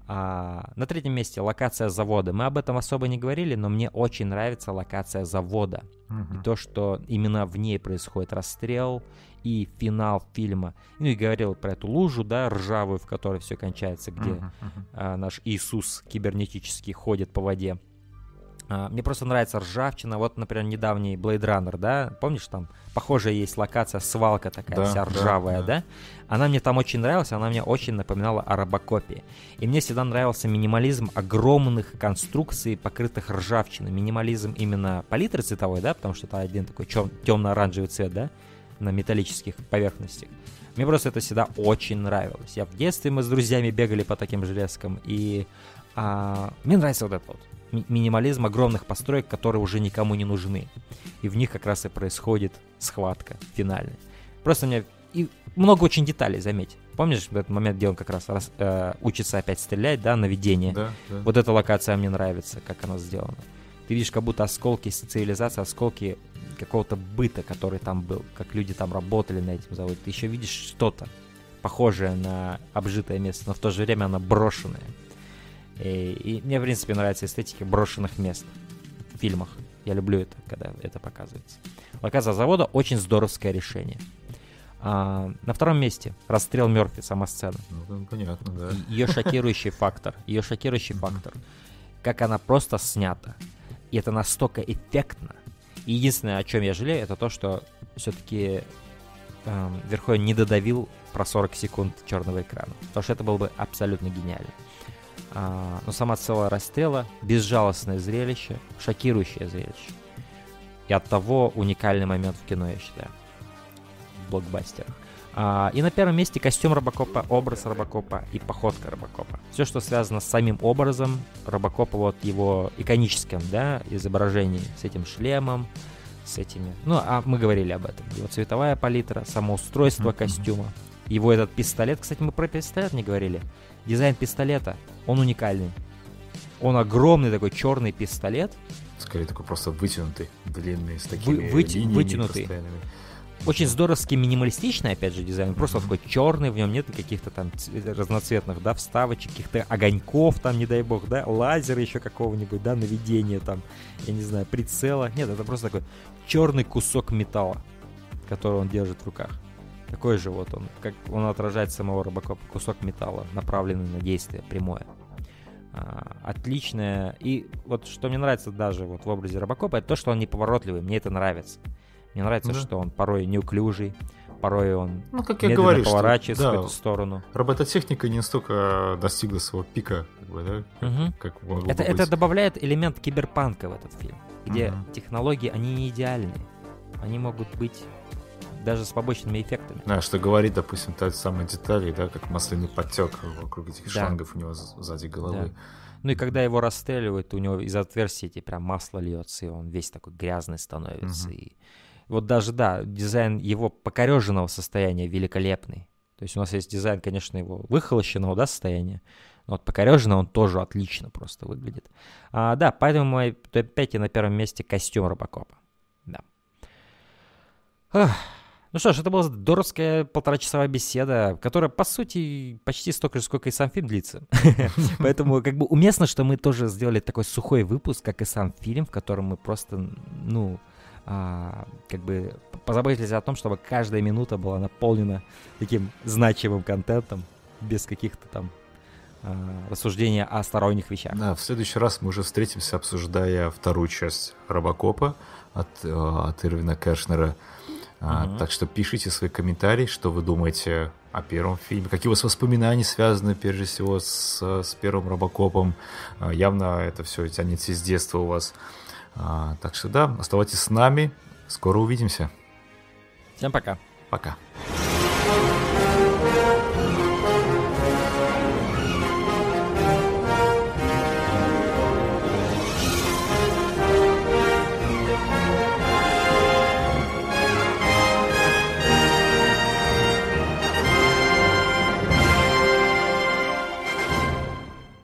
А, на третьем месте локация завода. Мы об этом особо не говорили, но мне очень нравится локация завода. Uh-huh. И то, что именно в ней происходит расстрел и финал фильма. Ну и говорил про эту лужу, да, ржавую, в которой все кончается, где uh-huh. Uh-huh. А, наш Иисус кибернетический ходит по воде. А, мне просто нравится ржавчина. Вот, например, недавний Blade Runner, да, помнишь, там похожая есть локация, свалка такая, да, вся ржавая, да, да? да? Она мне там очень нравилась, она мне очень напоминала о Робокопе. И мне всегда нравился минимализм огромных конструкций, покрытых ржавчиной. Минимализм именно палитры цветовой, да, потому что это один такой чем- темно-оранжевый цвет, да, на металлических поверхностях. Мне просто это всегда очень нравилось. Я в детстве, мы с друзьями бегали по таким железкам, и а, мне нравится вот это вот. Минимализм огромных построек, которые уже никому не нужны. И в них как раз и происходит схватка финальная. Просто мне... И много очень деталей, заметь. Помнишь в этот момент, где он как раз, раз э, учится опять стрелять, да, наведение? Да, да. Вот эта локация мне нравится, как она сделана. Ты видишь как будто осколки цивилизации, осколки какого-то быта, который там был. Как люди там работали на этим заводе. Ты еще видишь что-то похожее на обжитое место, но в то же время оно брошенное. И, и мне, в принципе, нравится эстетика брошенных мест в фильмах. Я люблю это, когда это показывается. Локация завода — очень здоровское решение. А, на втором месте расстрел Мёрфи, сама сцена. Ну, понятно, да. Ее шокирующий фактор. Ее шокирующий фактор. Как она просто снята. И это настолько эффектно. И единственное, о чем я жалею, это то, что все-таки э, Верховен не додавил про сорок секунд черного экрана. Потому что это было бы абсолютно гениально. А, но сама целая расстрела, безжалостное зрелище, шокирующее зрелище. И оттого уникальный момент в кино, я считаю. В блокбастерах. А, и на первом месте костюм Робокопа, образ Робокопа и походка Робокопа. Все, что связано с самим образом Робокопа, вот его иконическим, да, изображении, с этим шлемом, с этими... Ну, а мы говорили об этом. Его цветовая палитра, само устройство mm-hmm. костюма. Его этот пистолет, кстати, мы про пистолет не говорили. Дизайн пистолета, он уникальный. Он огромный такой черный пистолет. Скорее такой просто вытянутый, длинный, с такими Вы, выти, линиями вытянутый. постоянными. Очень здоровский, минималистичный, опять же, дизайн. Просто mm-hmm. такой черный, в нем нет каких-то там разноцветных, да, вставочек, каких-то огоньков там, не дай бог, да, лазера еще какого-нибудь, да, наведения там, я не знаю, прицела. Нет, это просто такой черный кусок металла, который он держит в руках. Такой же вот он, как он отражает самого Робокопа, кусок металла, направленный на действие, прямое. А, отличное. И вот что мне нравится даже вот в образе Робокопа, это то, что он неповоротливый, мне это нравится. Мне нравится, да. что он порой неуклюжий, порой он ну, как я медленно говорю, поворачивается что, да, в эту сторону. Робототехника не настолько достигла своего пика, как бы, да, как, угу. как могло это, бы это быть. добавляет элемент киберпанка в этот фильм, где угу. технологии, они не идеальны. Они могут быть даже с побочными эффектами. Да, что говорит, допустим, та самая деталь, да, как масляный подтек вокруг этих да. шлангов у него сзади головы. Да. Ну и когда его расстреливают, у него из отверстия эти прям масло льется, и он весь такой грязный становится. Угу. И вот даже, да, дизайн его покореженного состояния великолепный. То есть у нас есть дизайн, конечно, его выхолощенного, да, состояния, но вот покореженного он тоже отлично просто выглядит. А, да, поэтому мой топ пять и на первом месте костюм Робокопа. Да. Ах. Ну что ж, это была здоровская полторачасовая беседа, которая, по сути, почти столько же, сколько и сам фильм длится. Поэтому как бы уместно, что мы тоже сделали такой сухой выпуск, как и сам фильм, в котором мы просто, ну, а, как бы позаботились о том, чтобы каждая минута была наполнена таким значимым контентом, без каких-то там а, рассуждений о сторонних вещах. Да, в следующий раз мы уже встретимся, обсуждая вторую часть Робокопа от, от Ирвина Кершнера. Uh-huh. Так что пишите свои комментарии, что вы думаете о первом фильме, какие у вас воспоминания связаны, прежде всего, с, с первым Робокопом. Явно это все тянется из детства у вас. Так что да, оставайтесь с нами. Скоро увидимся. Всем пока. Пока.